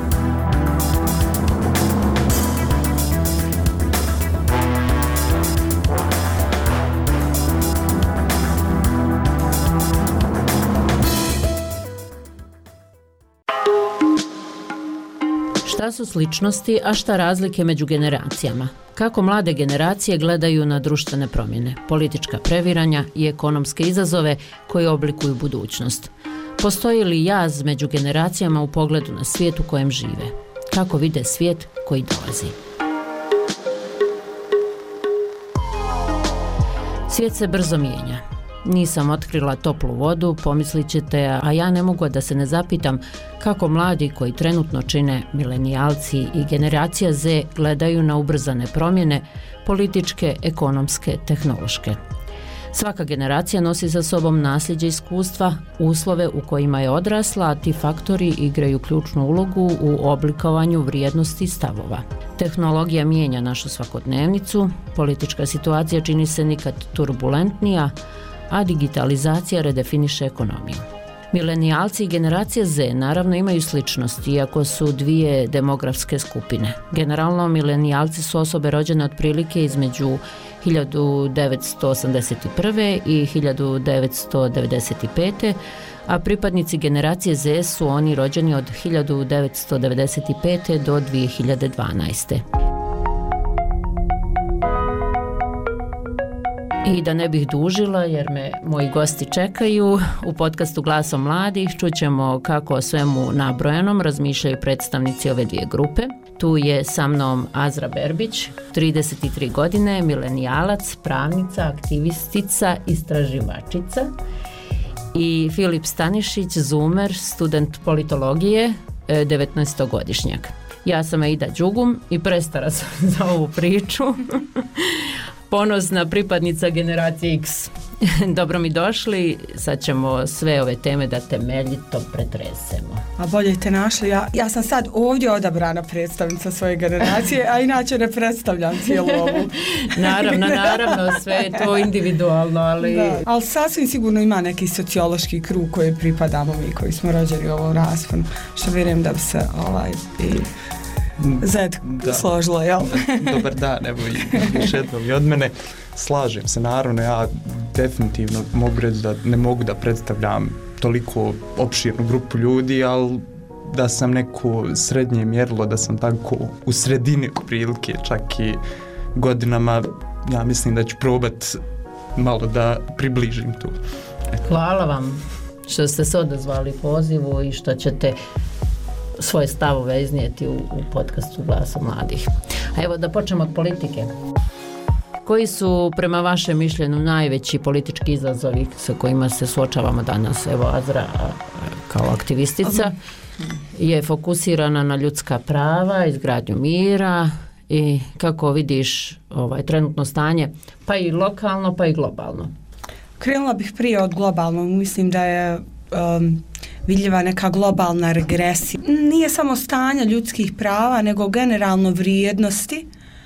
Šta su sličnosti, a šta razlike među generacijama? Kako mlade generacije gledaju na društvene promjene, politička previranja i ekonomske izazove koji oblikuju budućnost? Postoji li jaz među generacijama u pogledu na svijet u kojem žive? Kako vide svijet koji dolazi? Svijet se brzo mijenja. Nisam otkrila toplu vodu, pomislit ćete, a ja ne mogu da se ne zapitam kako mladi koji trenutno čine milenijalci i generacija Z gledaju na ubrzane promjene, političke, ekonomske, tehnološke. Svaka generacija nosi sa sobom nasljeđe iskustva, uslove u kojima je odrasla, a ti faktori igraju ključnu ulogu u oblikovanju vrijednosti i stavova. Tehnologija mijenja našu svakodnevnicu, politička situacija čini se nikad turbulentnija, a digitalizacija redefiniše ekonomiju. Milenijalci i generacija Z naravno imaju sličnosti, iako su dvije demografske skupine. Generalno, milenijalci su osobe rođene otprilike između 1981. i 1995. a pripadnici generacije Z su oni rođeni od 1995. do 2012. I da ne bih dužila, jer me moji gosti čekaju, u podcastu Glasom mladih čućemo kako o svemu nabrojanom razmišljaju predstavnici ove dvije grupe. Tu je sa mnom Azra Berbić, 33 godine, milenijalac, pravnica, aktivistica, istraživačica, i Filip Stanišić, zoomer, student politologije, 19-godišnjak. Ja sam Aida Đugum i prestara sam za ovu priču. Ponosna pripadnica generacije X. Dobro mi došli, sad ćemo sve ove teme da temeljito pretresemo. A bolje te našli, ja sam sad ovdje odabrana predstavnica svoje generacije, a inače ne predstavljam cijelu ovu. Naravno, sve je to individualno, ali... Da, ali sasvim sigurno ima neki sociološki krug koji pripadamo mi, koji smo rođeni u ovom rasponu, što vjerujem da bi se i Zed složilo, jel? Dobar dan, evo još jednom i od mene. Slažem se, naravno, ja definitivno mogu reći da ne mogu da predstavljam toliko opširnu grupu ljudi, ali da sam neko srednje mjerilo, da sam tako u sredini prilike, čak i godinama, ja mislim da ću probat malo da približim tu. Hvala vam što ste se odazvali pozivu i što ćete svoje stavove iznijeti u podcastu Glasa mladih. A evo da počnemo od politike. Koji su prema vašem mišljenju najveći politički izazovi sa kojima se suočavamo danas? Evo Azra kao aktivistica je fokusirana na ljudska prava, izgradnju mira i kako vidiš trenutno stanje, pa i lokalno, pa i globalno. Krenula bih prije od globalnog, mislim da je vidljiva neka globalna regresija. Nije samo stanje ljudskih prava, nego generalno vrijednosti.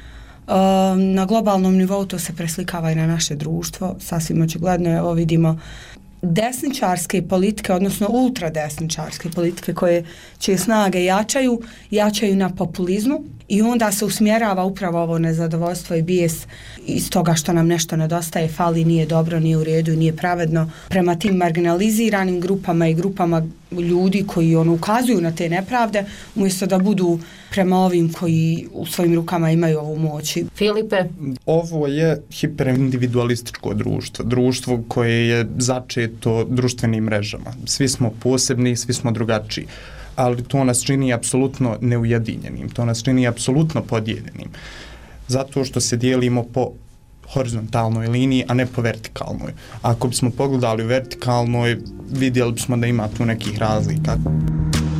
Na globalnom nivou to se preslikava i na naše društvo. Sasvim očigledno, evo vidimo desničarske politike, odnosno ultradesničarske politike čije snage jačaju na populizmu i onda se usmjerava upravo ovo nezadovoljstvo i bijes iz toga što nam nešto nedostaje, fali, nije dobro, nije u redu i nije pravedno prema tim marginaliziranim grupama i grupama ljudi koji ukazuju na te nepravde, umjesto da budu prema ovim koji u svojim rukama imaju ovu moć. Filipe? Ovo je hiperindividualističko društvo koje je začeto društvenim mrežama. Svi smo posebni, svi smo drugačiji, ali to nas čini apsolutno neujedinjenim, to nas čini apsolutno podijeljenim. Zato što se dijelimo po horizontalnoj liniji, a ne po vertikalnoj. Ako bismo pogledali u vertikalnoj, vidjeli bismo da ima tu nekih razlika.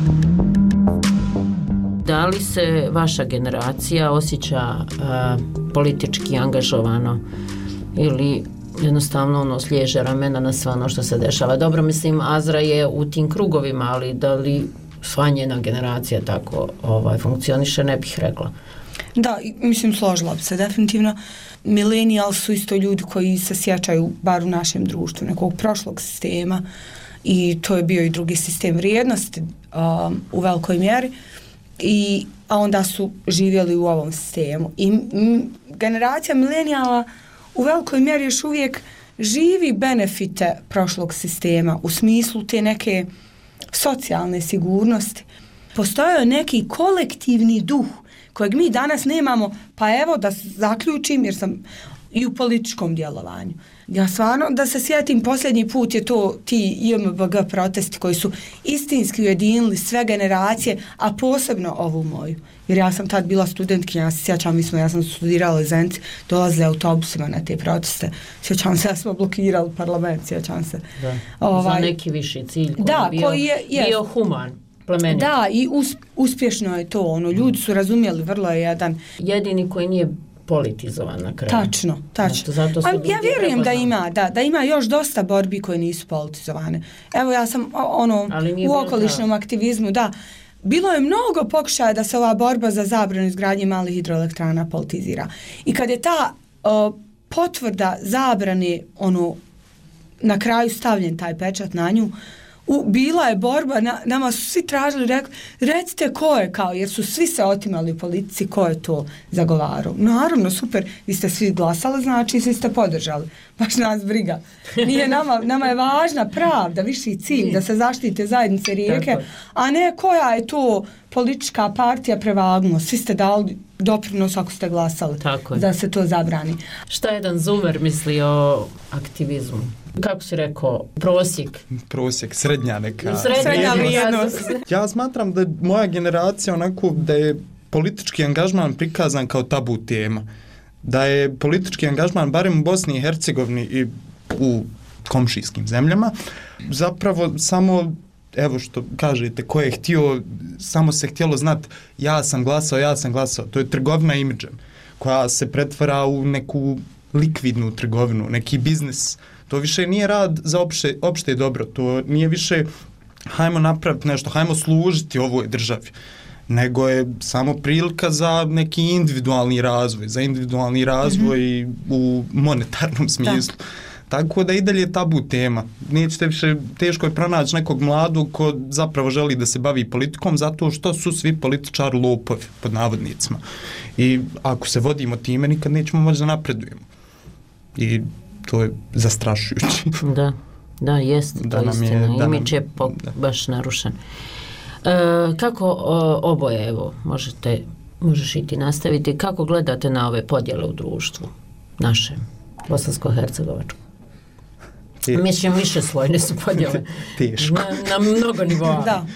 Da li se vaša generacija osjeća politički angažovano ili jednostavno sliježe ramena na sve ono što se dešava. Dobro, mislim, Azra je u tim krugovima, ali da li sva njena generacija tako funkcioniše, ne bih rekla. Da, mislim, složila bi se definitivno. Millennial su isto ljudi koji se sjećaju, bar u našem društvu, nekog prošlog sistema, i to je bio i drugi sistem vrijednosti u velikoj mjeri, a onda su živjeli u ovom sistemu. I generacija millenniala u velikoj mjeri još uvijek živi benefite prošlog sistema u smislu te neke socijalne sigurnosti. Postojao je neki kolektivni duh kojeg mi danas nemamo, pa evo da zaključim, jer sam i u političkom djelovanju. Ja stvarno, da se sjetim, posljednji put je to ti IMBG protesti koji su istinski ujedinili sve generacije, a posebno ovu moju. Jer ja sam tad bila studentkinja, ja se sjećam, ja sam studirala u Zenci, dolazili autobusima na te proteste. Sjećam se, ja smo blokirali parlament, sjećam se. Za neki viši cilj koji je bio human. Plemenit. Da, i uspješno je to, ljudi su razumjeli, vrlo je jedan... Jedini koji nije politizovan na kraju. Tačno. Ja vjerujem da ima još dosta borbi koje nisu politizovane. Evo, ja sam u okolišnom aktivizmu, da, bilo je mnogo pokušaja da se ova borba za zabranu izgradnje malih hidroelektrana politizira. I kad je ta potvrda zabrane, na kraju stavljen taj pečat na nju, bila je borba, nama su svi tražili, recite ko je, jer su svi se otimali u politici, ko je to zagovarao. Naravno, super, vi ste svi glasali, znači svi ste podržali. Baš nas briga. Nije nama je važna pravda, viši cilj, da se zaštite zajednice Rijeke, a ne koja je to politička partija prevagnuo. Svi ste dali doprinos ako ste glasali da se to zabrani. Šta jedan zoomer misli o aktivizmu? Kako si rekao, prosjek, srednja neka. Srednja vrijednost. Ja smatram da je moja generacija onako da je politički angažman prikazan kao tabu tema. Da je politički angažman, barem u Bosni i Hercegovini i u komšijskim zemljama, zapravo samo, evo što kažete, ko je htio, samo se htjelo znati ja sam glasao. To je trgovina imidžem koja se pretvara u neku likvidnu trgovinu, neki biznis. To više nije rad za opšte dobro, to nije više hajmo napraviti nešto, hajmo služiti ovoj državi, nego je samo prilika za neki individualni razvoj, u monetarnom smislu. Tako da i dalje je tabu tema. Nećete više, teško je pronaći nekog mladog ko zapravo želi da se bavi politikom, zato što su svi političari lopovi, pod navodnicima. I ako se vodimo time, nikad nećemo moći da napredujemo. I to je zastrašujuće. Da, jest, to je istina. Imidž je baš narušen. Kako oboje, evo, možeš i ti nastaviti, kako gledate na ove podjele u društvu našem, bosansko-hercegovačkom? Mislim, više slojne su podjele. Teško. Na mnogo nivoa. Da.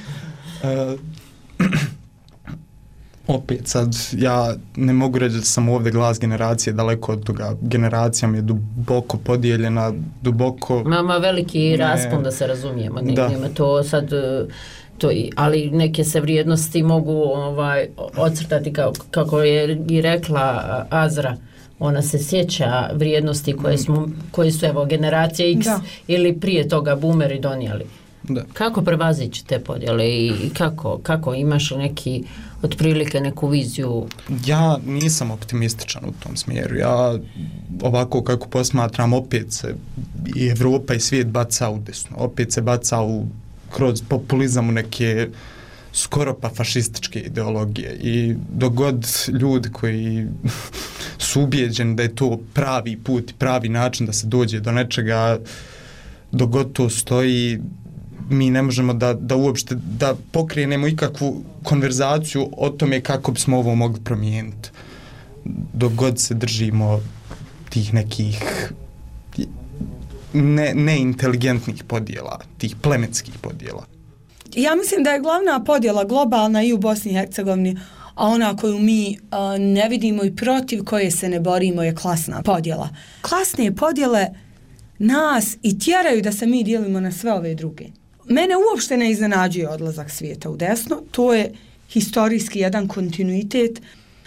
Opet sad, ja ne mogu reći da sam ovdje glas generacije, daleko od toga. Generacija mi je duboko podijeljena, duboko... Mama veliki raspon, da se razumijemo. Nema to sad... ali neke se vrijednosti mogu ocrtati kako je i rekla Azra. Ona se sjeća vrijednosti koje su evo generacije X ili prije toga boomeri donijeli. Da. Kako prevazići te podjele i kako imaš neki otprilike neku viziju? Ja nisam optimističan u tom smjeru. Ja ovako kako posmatram, opet se i Evropa i svijet baca u desno. Opet se baca kroz populizam u neke skoro pa fašističke ideologije. I dok god ljudi koji su ubijeđeni da je to pravi put, pravi način da se dođe do nečega, dok god to stoji, mi ne možemo da uopšte da pokrenemo ikakvu konverzaciju o tome kako bismo ovo mogli promijeniti. Dok god se držimo tih nekih neinteligentnih podjela, tih plemenskih podjela. Ja mislim da je glavna podjela globalna i u Bosni i Hercegovini, a ona koju mi ne vidimo i protiv koje se ne borimo je klasna podjela. Klasne podjele nas i tjeraju da se mi dijelimo na sve ove druge. Mene uopšte ne iznenađuje odlazak svijeta u desno, to je historijski jedan kontinuitet.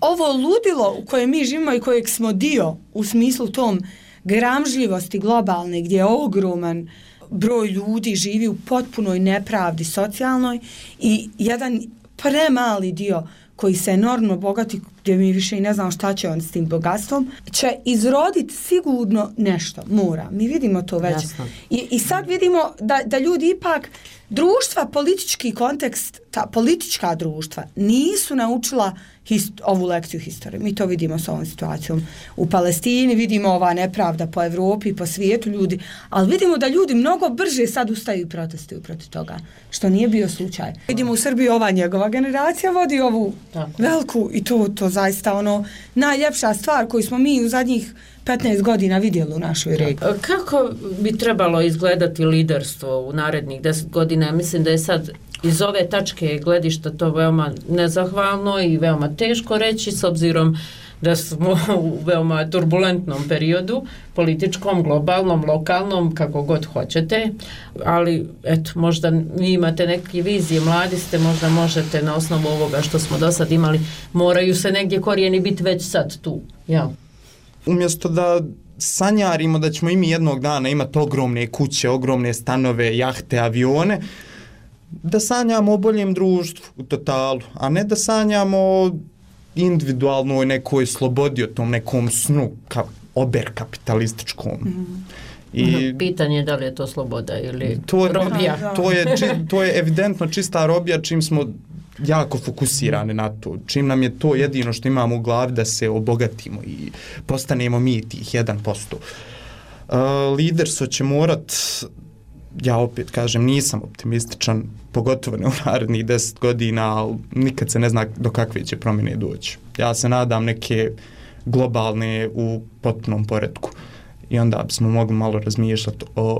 ovo ludilo u kojem mi živimo i kojeg smo dio u smislu tom gramžljivosti globalne gdje je ogroman broj ljudi živi u potpunoj nepravdi socijalnoj i jedan premali dio koji se enormno bogati, gdje mi više i ne znamo šta će on s tim bogatstvom, će izroditi sigurno nešto, mora. Mi vidimo to već. I sad vidimo da ljudi ipak, društva, politički kontekst, ta politička društva nisu naučila ovu lekciju historije. Mi to vidimo s ovom situacijom u Palestini, vidimo ova nepravda po Evropi i po svijetu ljudi, ali vidimo da ljudi mnogo brže sad ustaju i protestuju protiv toga, što nije bio slučaj. Vidimo u Srbiji ova njegova generacija vodi ovu veliku i to zaista ono najljepša stvar koju smo mi u zadnjih 15 godina vidjeli u našoj regiji. Kako bi trebalo izgledati liderstvo u narednih 10 godina? Ja mislim da je sad iz ove tačke gledišta to veoma nezahvalno i veoma teško reći s obzirom da smo u veoma turbulentnom periodu, političkom, globalnom, lokalnom, kako god hoćete, ali eto, možda vi imate neke vizije, mladi ste, možda možete na osnovu ovoga što smo do sad imali, moraju se negdje korijeni biti već sad tu, ja. Umjesto da sanjarimo da ćemo i mi jednog dana imati ogromne kuće, ogromne stanove, jahte, avione, da sanjamo o boljem društvu u totalu, a ne da sanjamo individualnoj nekoj slobodi, o tom nekom snu oberkapitalističkom. I pitanje je da li je to sloboda ili robija. To je evidentno čista robija čim smo jako fokusirani na to. Čim nam je to jedino što imamo u glavi da se obogatimo i postanemo mi tih 1%. Liderstvo će morat, ja opet kažem, nisam optimističan, pogotovo ne u narednih 10 godina, ali nikad se ne zna do kakve će promjene doći. Ja se nadam neke globalne u potpunom poretku i onda bismo mogli malo razmišljati o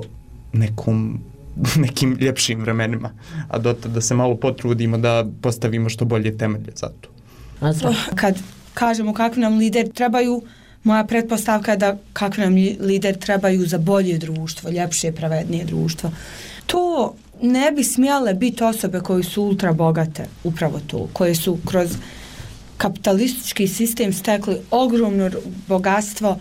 nekim ljepšim vremenima, a da se malo potrudimo da postavimo što bolje temelje za to. Kad kažemo kakvi nam lideri trebaju, moja pretpostavka je da kakvi nam lideri trebaju za bolje društvo, ljepše, pravednije društvo. To ne bi smjele biti osobe koje su ultra bogate, upravo to, koje su kroz kapitalistički sistem stekli ogromno bogatstvo,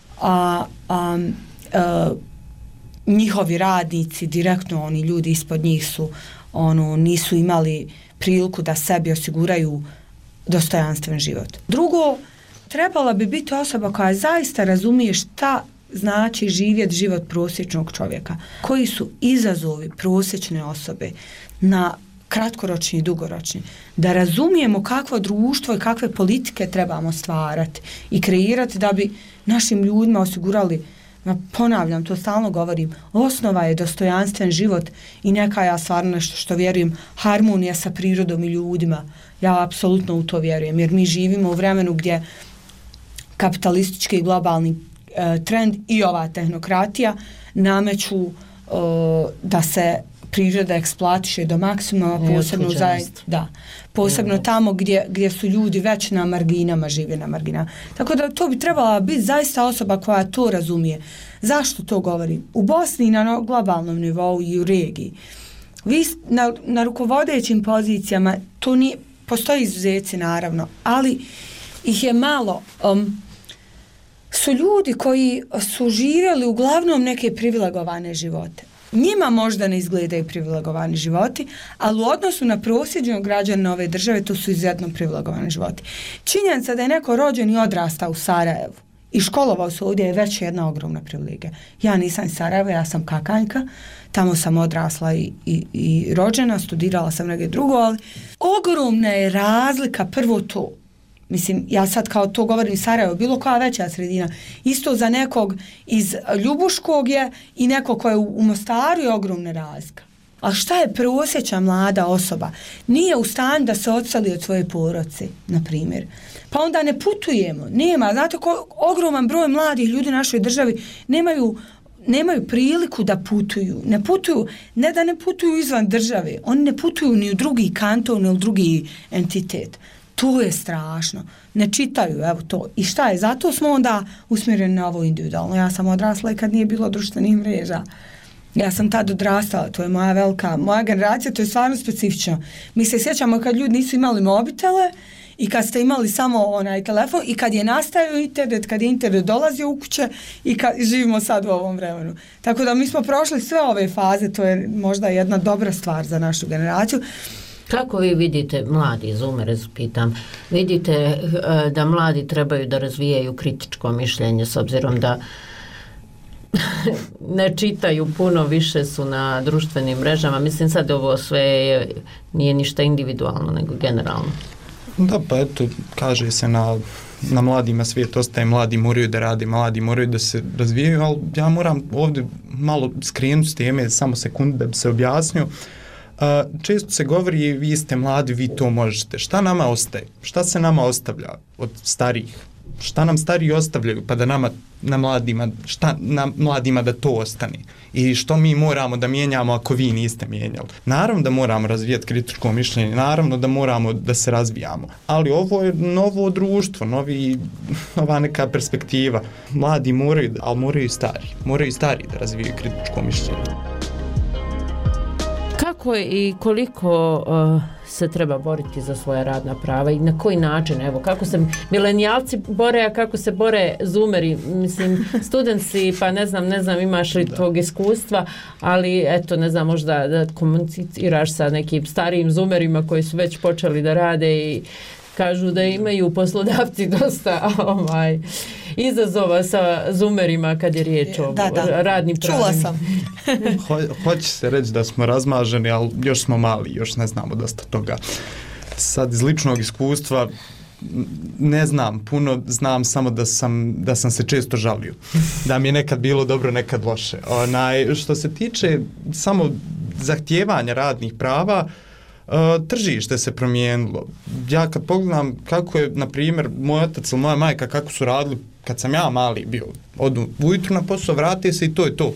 njihovi radnici, direktno oni ljudi ispod njih su nisu imali priliku da sebi osiguraju dostojanstven život. Drugo, trebala bi biti osoba koja zaista razumije šta znači živjeti život prosječnog čovjeka. Koji su izazovi prosječne osobe na kratkoročni i dugoročni. Da razumijemo kakvo društvo i kakve politike trebamo stvarati i kreirati da bi našim ljudima osigurali, ponavljam, to stalno govorim, osnova je dostojanstven život i neka, ja stvarno nešto što vjerujem, harmonija sa prirodom i ljudima. Ja apsolutno u to vjerujem, jer mi živimo u vremenu gdje kapitalistički i globalni trend i ova tehnokratija nameću da se priroda eksploatiše do maksimuma, posebno tamo gdje su ljudi već na marginama, žive na marginama. Tako da to bi trebala biti zaista osoba koja to razumije. Zašto to govorim? U Bosni na globalnom nivou i u regiji. Vi na rukovodećim pozicijama, to nije, postoji izuzeci naravno, ali ih je malo. Su ljudi koji su živjeli uglavnom neke privilegovane živote. Njima možda ne izgledaju privilegovani životi, ali u odnosu na prosječnog građana ove države to su izuzetno privilegovani životi. Činjenica da je neko rođen i odrastao u Sarajevu i školovao se ovdje je već jedna ogromna privilegija. Ja nisam iz Sarajeva, ja sam Kakanjka, tamo sam odrasla i rođena, studirala sam negdje drugo, ali ogromna je razlika, prvo to. Mislim, ja sad kao to govorim Sarajevo, bilo koja veća sredina. Isto za nekog iz Ljubuškog je i neko ko je u Mostaru je ogromna razlika. A šta je prosječna mlada osoba? Nije u stanju da se odseli od svoje porodice, na primjer. Pa onda ne putujemo. Nema, znate, ogroman broj mladih ljudi u našoj državi nemaju priliku da putuju. Ne da ne putuju izvan države, oni ne putuju ni u drugi kanton, ni u drugi entitet. To je strašno. Ne čitaju, evo to. I šta je? Zato smo onda usmjereni na ovo individualno. Ja sam odrasla i kad nije bilo društvenih mreža. Ja sam tad odrastala, to je moja generacija, to je stvarno specifično. Mi se sjećamo kad ljudi nisu imali mobitele i kad ste imali samo onaj telefon i kad je nastajao internet, kad je internet dolazio u kuće i kad živimo sad u ovom vremenu. Tako da mi smo prošli sve ove faze, to je možda jedna dobra stvar za našu generaciju. Kako vi vidite, mladi zoomere, pitam, vidite da mladi trebaju da razvijaju kritičko mišljenje s obzirom da ne čitaju puno, više su na društvenim mrežama. Mislim sad ovo sve nije ništa individualno nego generalno. Da, pa eto, kaže se na mladima svijet ostaje, mladi moraju da rade, mladi moraju da se razvijaju, ali ja moram ovdje malo skrenuti s teme, samo sekundu da bi se objasnio. Često se govori, vi ste mladi, vi to možete. Šta nama ostaje? Šta se nama ostavlja od starijih? Šta nam stariji ostavljaju pa da nama na mladima da to ostane? I što mi moramo da mijenjamo ako vi niste mijenjali? Naravno da moramo razvijati kritičko mišljenje, naravno da moramo da se razvijamo, ali ovo je novo društvo, nova neka perspektiva. Mladi moraju, ali moraju i stari da razvijaju kritičko mišljenje. Kako i koliko se treba boriti za svoja radna prava i na koji način? Evo, kako se milenijalci bore, a kako se bore zoomeri? Mislim, studentsi, pa ne znam imaš li tog iskustva, ali eto, ne znam, možda da komuniciraš sa nekim starijim zoomerima koji su već počeli da rade i kažu da imaju poslodavci dosta izazova sa zoomerima kad je riječ o radnim pravima. Čula sam. Hoće se reći da smo razmaženi, ali još smo mali, još ne znamo dosta toga. Sad iz ličnog iskustva ne znam puno, znam samo da sam se često žalio. Da mi je nekad bilo dobro, nekad loše. Što se tiče samo zahtijevanja radnih prava, tržište se promijenilo. Ja kad pogledam kako je, na primjer, moj otac ili moja majka kako su radili kad sam ja mali bio, odu ujutru na posao, vrate se i to je to.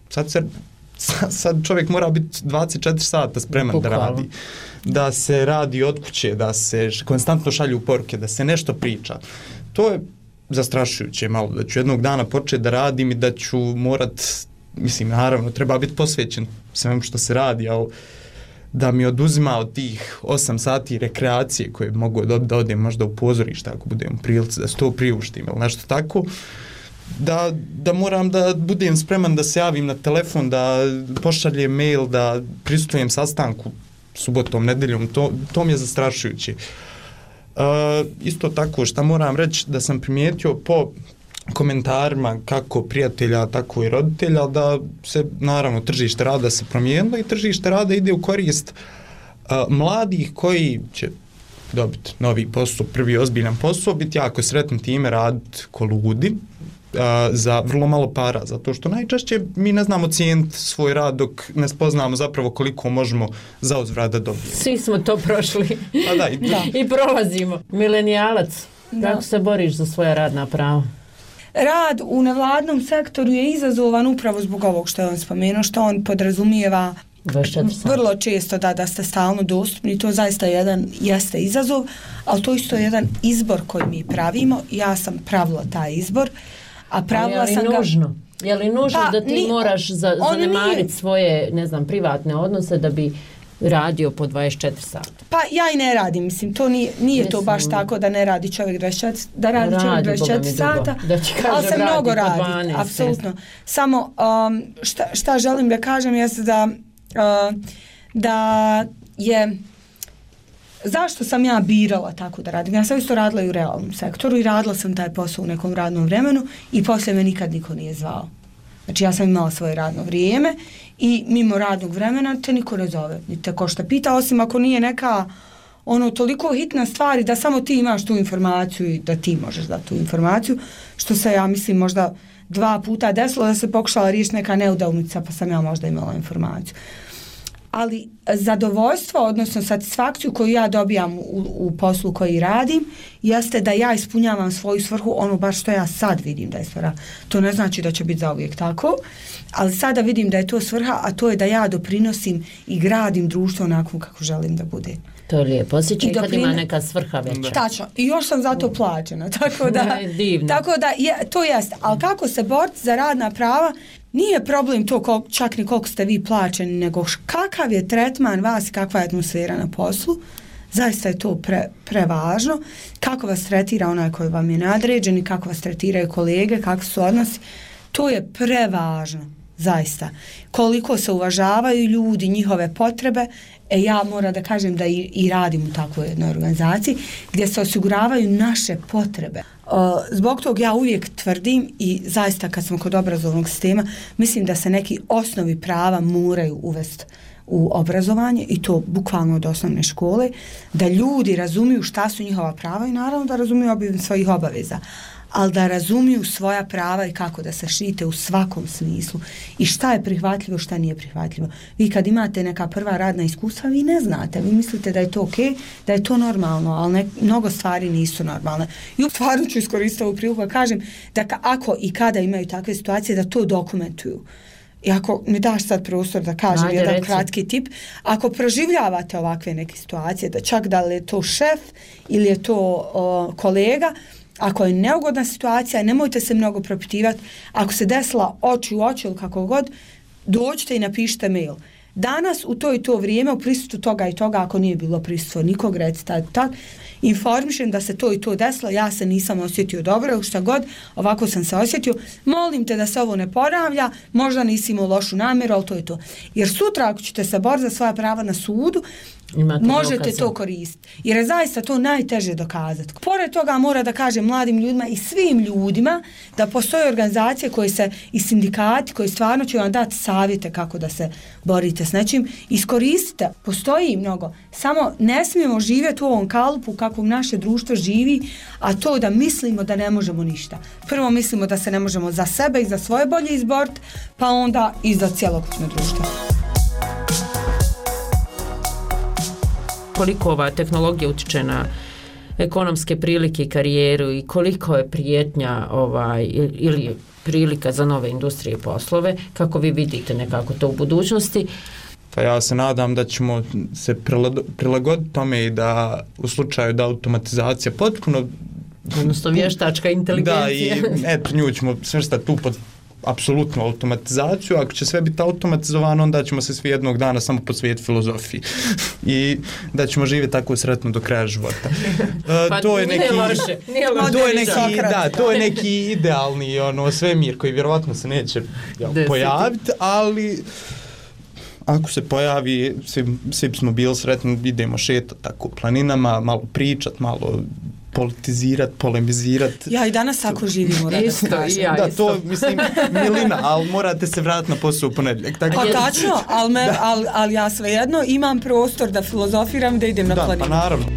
Sad čovjek mora biti 24 sata spreman da radi. Da se radi od kuće, da se konstantno šalju poruke, da se nešto priča. To je zastrašujuće malo, da ću jednog dana početi da radim i da ću morat, mislim, naravno, treba biti posvećen svemu što se radi, ali da mi oduzima od tih 8 sati rekreacije koje mogu da odem možda u pozorište ako budem u prilici da se to priuštim ili nešto tako, da moram da budem spreman da se javim na telefon, da pošaljem mail, da prisustujem sastanku subotom, nedeljom, to mi je zastrašujuće. Isto tako, šta moram reći, da sam primijetio po komentarima kako prijatelja, tako i roditelja, da se, naravno, tržište rada se promijenilo i tržište rada ide u korist mladih koji će dobiti novi posao, prvi ozbiljan posao, biti jako sretni time, raditi ko ludi za vrlo malo para, zato što najčešće mi ne znamo cijeniti svoj rad dok ne spoznamo zapravo koliko možemo za uzvrat da dobijemo. Svi smo to prošli. I prolazimo. Milenijalac, kako se boriš za svoja radna prava? Rad u nevladnom sektoru je izazovan upravo zbog ovog što je on spomenuo, što on podrazumijeva vrlo često da ste stalno dostupni. To zaista jeste izazov, ali to isto je jedan izbor koji mi pravimo. Ja sam pravila taj izbor, a pravila sam ga... Je li nužno da ti moraš zanemariti svoje, ne znam, privatne odnose da bi radio po 24 sata? Pa ja i ne radim, mislim, to nije to baš tako da ne radi čovjek 24, da radi čovjek 24 sata, ali se mnogo radi, apsolutno. Samo šta želim da kažem jeste da je zašto sam ja birala tako da radim. Ja sam isto radila i u realnom sektoru i radila sam taj posao u nekom radnom vremenu i poslije me nikad niko nije zvao. Znači ja sam imala svoje radno vrijeme i mimo radnog vremena te niko ne zove, ni te ko šta pita, osim ako nije neka toliko hitna stvar da samo ti imaš tu informaciju i da ti možeš dati tu informaciju, što se ja mislim možda 2 puta desilo da se pokušala riješiti neka neudavnica pa sam ja možda imala informaciju. Ali zadovoljstvo, odnosno satisfakciju koju ja dobijam u poslu koji radim, jeste da ja ispunjavam svoju svrhu, baš što ja sad vidim da je svrha. To ne znači da će biti zauvijek tako, ali sada vidim da je to svrha, a to je da ja doprinosim i gradim društvo onako kako želim da bude. To je lijepo, osjećaj kad ima neka svrha veća. Tačno, i još sam za to plaćena, tako da to jeste. Ali kako se boriti za radna prava, nije problem to čak ni koliko ste vi plaćeni, nego kakav je tretman vas i kakva je atmosfera na poslu. Zaista je to prevažno. Kako vas tretira onaj koji vam je nadređen i kako vas tretiraju kolege, kakvi su odnosi, to je prevažno, zaista. Koliko se uvažavaju ljudi, njihove potrebe, ja moram da kažem da i radim u takvoj jednoj organizaciji gdje se osiguravaju naše potrebe. Zbog tog ja uvijek tvrdim i zaista kad smo kod obrazovnog sistema, mislim da se neki osnovi prava moraju uvesti u obrazovanje i to bukvalno od osnovne škole, da ljudi razumiju šta su njihova prava i naravno da razumiju obim svojih obaveza, ali da razumiju svoja prava i kako da se štite u svakom smislu i šta je prihvatljivo, šta nije prihvatljivo. Vi kad imate neka prva radna iskustva, vi ne znate, vi mislite da je to okej, da je to normalno, ali mnogo stvari nisu normalne. I u stvarno ću iskoristiti ovu priliku da kažem da ako i kada imaju takve situacije, da to dokumentuju. I ako mi daš sad prostor da kažem jedan kratki tip, ako proživljavate ovakve neke situacije, da čak da li je to šef ili je to kolega, ako je neugodna situacija, nemojte se mnogo propitivati. Ako se desila oči u oči ili kako god, dođite i napišite mail. Danas u to i to vrijeme u prisustvu toga i toga, ako nije bilo prisustvo nikog, recite tak, informišem da se to i to desilo, ja se nisam osjetio dobro, šta god, ovako sam se osjetio, molim te da se ovo ne ponavlja, možda nisi imao lošu namjeru, ali to je to. Jer sutra ako ćete se boriti za svoja prava na sudu, možete to koristiti. Jer je zaista to najteže dokazati. Pored toga mora da kažem mladim ljudima i svim ljudima da postoje organizacije koje se i sindikati koji stvarno će vam dati savjete kako da se borite s nečim. Iskoristite, postoji mnogo. Samo ne smijemo živjeti u ovom kalupu kakvom naše društvo živi, a to da mislimo da ne možemo ništa. Prvo mislimo da se ne možemo za sebe i za svoje bolje izboriti, pa onda i za cjelokupno društvo. Koliko ova tehnologija utiče na ekonomske prilike i karijeru i koliko je prijetnja ili prilika za nove industrije i poslove, kako vi vidite nekako to u budućnosti? Pa ja se nadam da ćemo se prilagoditi tome i da u slučaju da automatizacija potpuno... Odnosno vještačka inteligencija. Da, i nju ćemo svrstati tu pod apsolutnu automatizaciju. Ako će sve biti automatizovano, onda ćemo se svi jednog dana samo posvetiti filozofiji i da ćemo živjeti tako sretno do kraja života. Pa to je neki, to je neki idealni svemir koji vjerovatno se neće pojaviti, ali ako se pojavi, svi smo bili sretni, idemo šetati tako planinama, malo pričat, malo politizirati, polemizirati. Ja i danas ako živim, moram da se kažem. Da, to mislim milina, ali morate se vratiti na posao u ponedjeljak. Pa tačno, ali ja svejedno imam prostor da filozofiram, da idem na planinu. Da, pa naravno.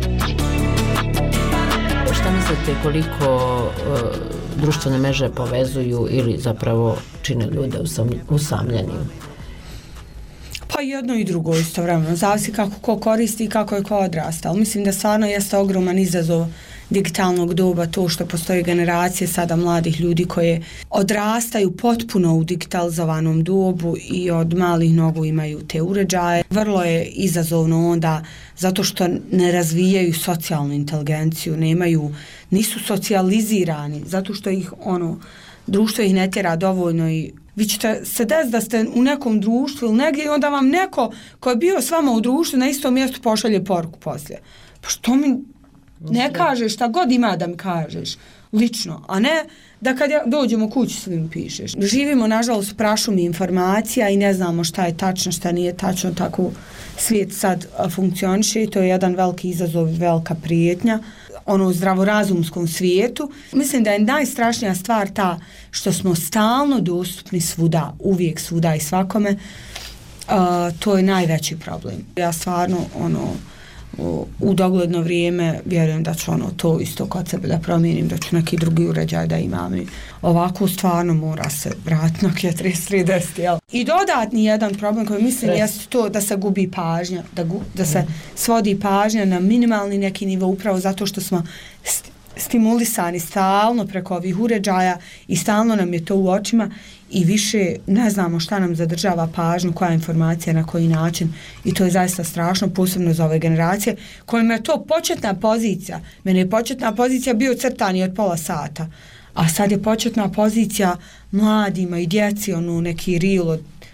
Šta mislite koliko društvene mreže povezuju ili zapravo čine ljude usamljenim? Pa jedno i drugo istovremeno. Zavisi kako ko koristi i kako je ko odrastao. Mislim da stvarno jeste ogroman izazov digitalnog doba to što postoje generacije sada mladih ljudi koje odrastaju potpuno u digitalizovanom dobu i od malih nogu imaju te uređaje. Vrlo je izazovno onda zato što ne razvijaju socijalnu inteligenciju, nisu socijalizirani, zato što ih društvo ih ne tjera dovoljno i vi ćete se desiti da ste u nekom društvu ili negdje i onda vam neko ko je bio s vama u društvu na istom mjestu pošalje poruku poslije. Pa što mi ne kažeš šta god ima da mi kažeš lično, a ne da kad dođemo kući svim pišeš. Živimo nažalost prašumi informacija i ne znamo šta je tačno, šta nije tačno, tako svijet sad funkcioniše i to je jedan veliki izazov, velika prijetnja u zdravorazumskom svijetu. Mislim da je najstrašnija stvar ta što smo stalno dostupni svuda, uvijek svuda i svakome. To je najveći problem. Ja stvarno u dogledno vrijeme vjerujem da ću to isto kod sebe da promijenim, da ću neki drugi uređaj da imam i ovako stvarno mora se vratiti na 3310. I dodatni jedan problem koji mislim jeste to da se gubi pažnja, da se svodi pažnja na minimalni neki nivo upravo zato što smo stimulisani stalno preko ovih uređaja i stalno nam je to u očima i više ne znamo šta nam zadržava pažnju, koja informacija, na koji način i to je zaista strašno, posebno za ove generacije kojima je to početna pozicija. Mene je početna pozicija bio crtani od pola sata, a sad je početna pozicija mladima i djeci, neki reel od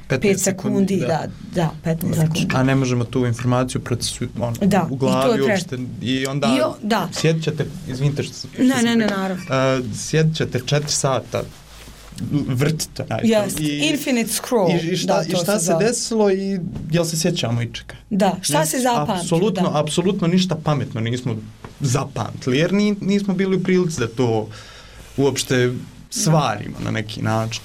5 sekundi, da, 15 sekundi. A ne možemo tu informaciju u glavi uopšte. I onda sjedit ćete, izvinite što se... Ne, naravno. Sjedit ćete 4 sata, vrtite. Yes, infinite scroll. I šta se desilo i jel se sjećamo ičega? Da, šta se zapamtilo? Apsolutno ništa pametno nismo zapamtili, jer nismo bili u prilici da to uopšte svarimo na neki način.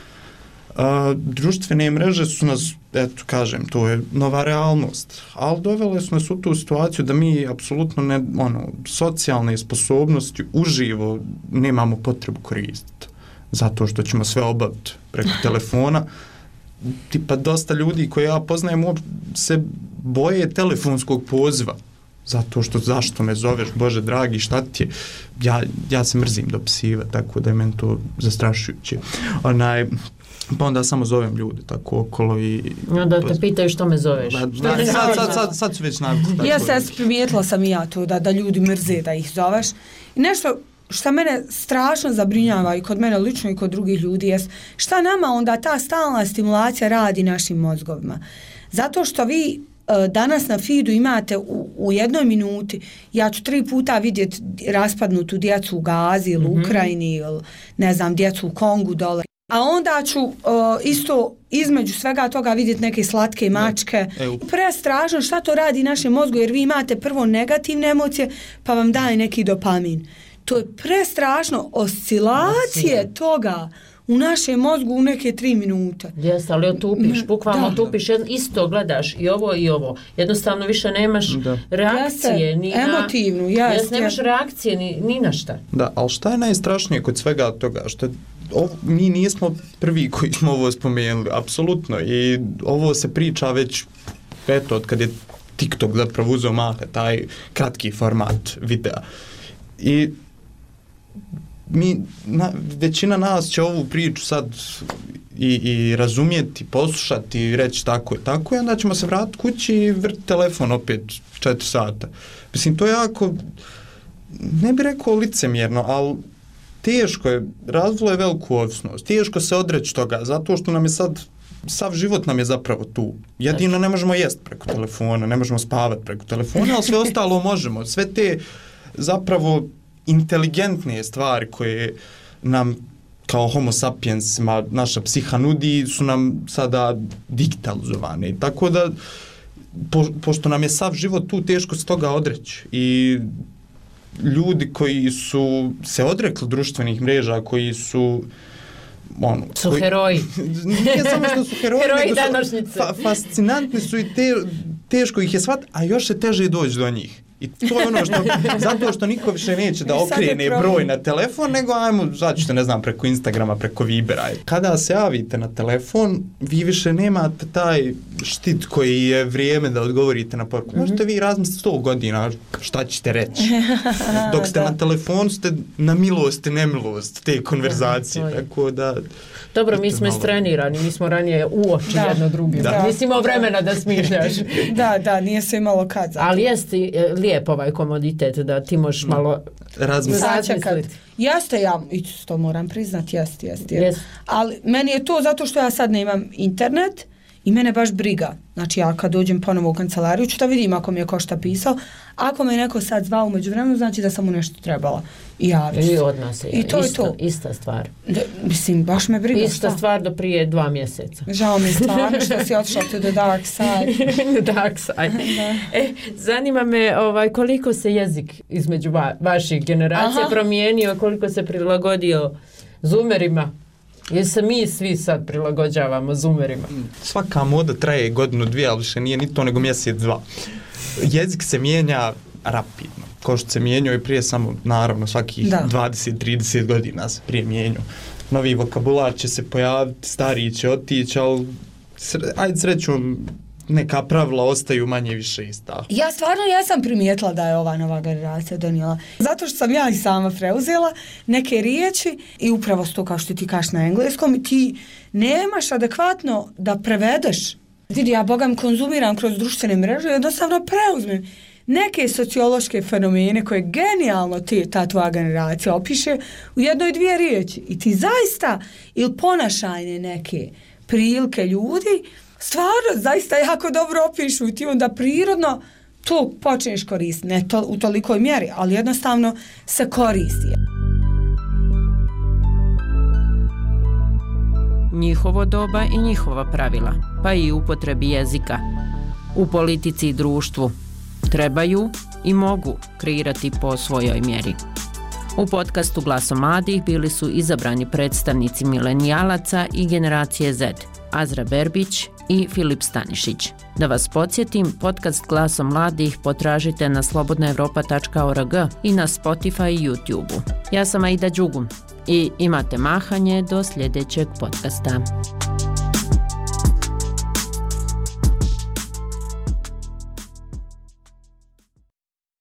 Društvene mreže su nas, eto kažem, to je nova realnost, ali dovele su nas u tu situaciju da mi apsolutno socijalne sposobnosti uživo nemamo potrebu koristiti, zato što ćemo sve obaviti preko telefona. Tipa dosta ljudi koje ja poznajem se boje telefonskog poziva, zato što zašto me zoveš, Bože dragi, šta ti je? Ja se mrzim dopisiva, tako da je meni to zastrašujuće. Pa onda samo zovem ljude tako okolo i... Onda te pitaju što me zoveš. Sad su već navikli. Primijetila sam i ja to da ljudi mrze da ih zoveš. I nešto što mene strašno zabrinjava i kod mene lično i kod drugih ljudi jest šta nama onda ta stalna stimulacija radi našim mozgovima. Zato što vi danas na feedu imate u jednoj minuti, ja ću 3 puta vidjeti raspadnutu djecu u Gazi ili u Ukrajini ili ne znam, djecu u Kongu dole. A onda ću isto između svega toga vidjeti neke slatke mačke. Prestrašno šta to radi našem mozgu, jer vi imate prvo negativne emocije pa vam daje neki dopamin. To je prestrašno, oscilacije toga u našem mozgu u neke 3 minute. Jeste, ali otupiš, bukvalno otupiš, isto gledaš i ovo. Jednostavno više nemaš reakcije. Emotivnu, nemaš reakcije ni na šta. Da, ali šta je najstrašnije kod svega toga? Što mi nismo prvi koji smo ovo spomenuli, apsolutno. I ovo se priča već, eto, od kad je TikTok zapravo uzeo maha, taj kratki format videa. I većina nas će ovu priču sad i razumjeti, poslušati i reći tako i onda ćemo se vratiti kući i vrti telefon opet 4 sata. Mislim, to je jako, ne bih rekao licemjerno, ali teško je, razvilo je veliku ovisnost, teško se odreći toga, zato što nam je sad, sav život nam je zapravo tu. Jedino ne možemo jest preko telefona, ne možemo spavati preko telefona, ali sve ostalo možemo. Sve te zapravo inteligentnije stvari koje nam kao homo sapiensima naša psiha nudi su nam sada digitalizovane. Tako da, pošto nam je sav život tu, teško se toga odreći. I ljudi koji su se odrekli društvenih mreža, koji su heroji. Nije samo što su heroji, heroji današnjice. Fascinantni su i teško ih je shvatiti, a još se teže doći do njih. I to je ono što, zato što niko više neće da okrene broj na telefon, nego ajmo, začete, ne znam, preko Instagrama, preko Vibera. Kada se javite na telefon, vi više nemate taj štit koji je vrijeme da odgovorite na poruku. Možete vi razmisliti 100 godina šta ćete reći. Dok ste na telefonu, ste na milost i nemilost te konverzacije. Tako da... Dobro, mi smo istrenirani, mi smo ranije u oči jedno drugi. Nisi imao vremena da smišljaš. Da, nije se imalo kad. Ali jeste lijep ovaj komoditet da ti možeš malo razmisliti. Jeste, ja to moram priznati, jeste. Ali meni je to zato što ja sad nemam internet i mene baš briga. Znači ja kad dođem ponovo u kancelariju ću da vidim ako mi je ko šta pisao. Ako me neko sad zvao umeđu vremenu, znači da sam mu nešto trebala i javiti. I od nas je ista stvar. Mislim, baš me briga. Ista stvar do prije 2 mjeseca. Žao mi je stvarno što si otišla to the dark side. The dark side. Zanima me koliko se jezik između vaših generacija promijenio, koliko se prilagodio zoomerima. Jer se mi svi sad prilagođavamo zoomerima. Svaka moda traje 1-2, ali više nije ni to nego 1-2. Jezik se mijenja rapidno. Kao što se mijenjao i prije samo, naravno, svakih 20-30 godina se prije mijenjao. Novi vokabular će se pojaviti, stariji će otići, ali ajde srećom, neka pravila ostaju manje više ista. Ja stvarno jesam primijetila da je ova nova generacija donijela. Zato što sam ja i sama preuzela neke riječi i upravo to kao što ti kažeš na engleskom i ti nemaš adekvatno da prevedeš. Vidi, ja bogam konzumiram kroz društvene mreže i jednostavno preuzmem neke sociološke fenomene koje genijalno ta tvoja generacija opiše u 1-2 riječi. I ti zaista ili ponašajne neke prilike ljudi, stvarno zaista jako dobro opišu i ti onda prirodno to počneš koristiti, ne to, u tolikoj mjeri, ali jednostavno se koristi. Njihovo doba i njihova pravila, pa i upotrebi jezika. U politici i društvu trebaju i mogu kreirati po svojoj mjeri. U podcastu Glasom mladih bili su izabrani predstavnici milenijalaca i generacije Z, Azra Berbić i Filip Stanišić. Da vas podsjetim, podcast Glasom mladih potražite na slobodnaevropa.org i na Spotify i YouTube. Ja sam Aida Đugum i imate mahanje do sljedećeg podcasta.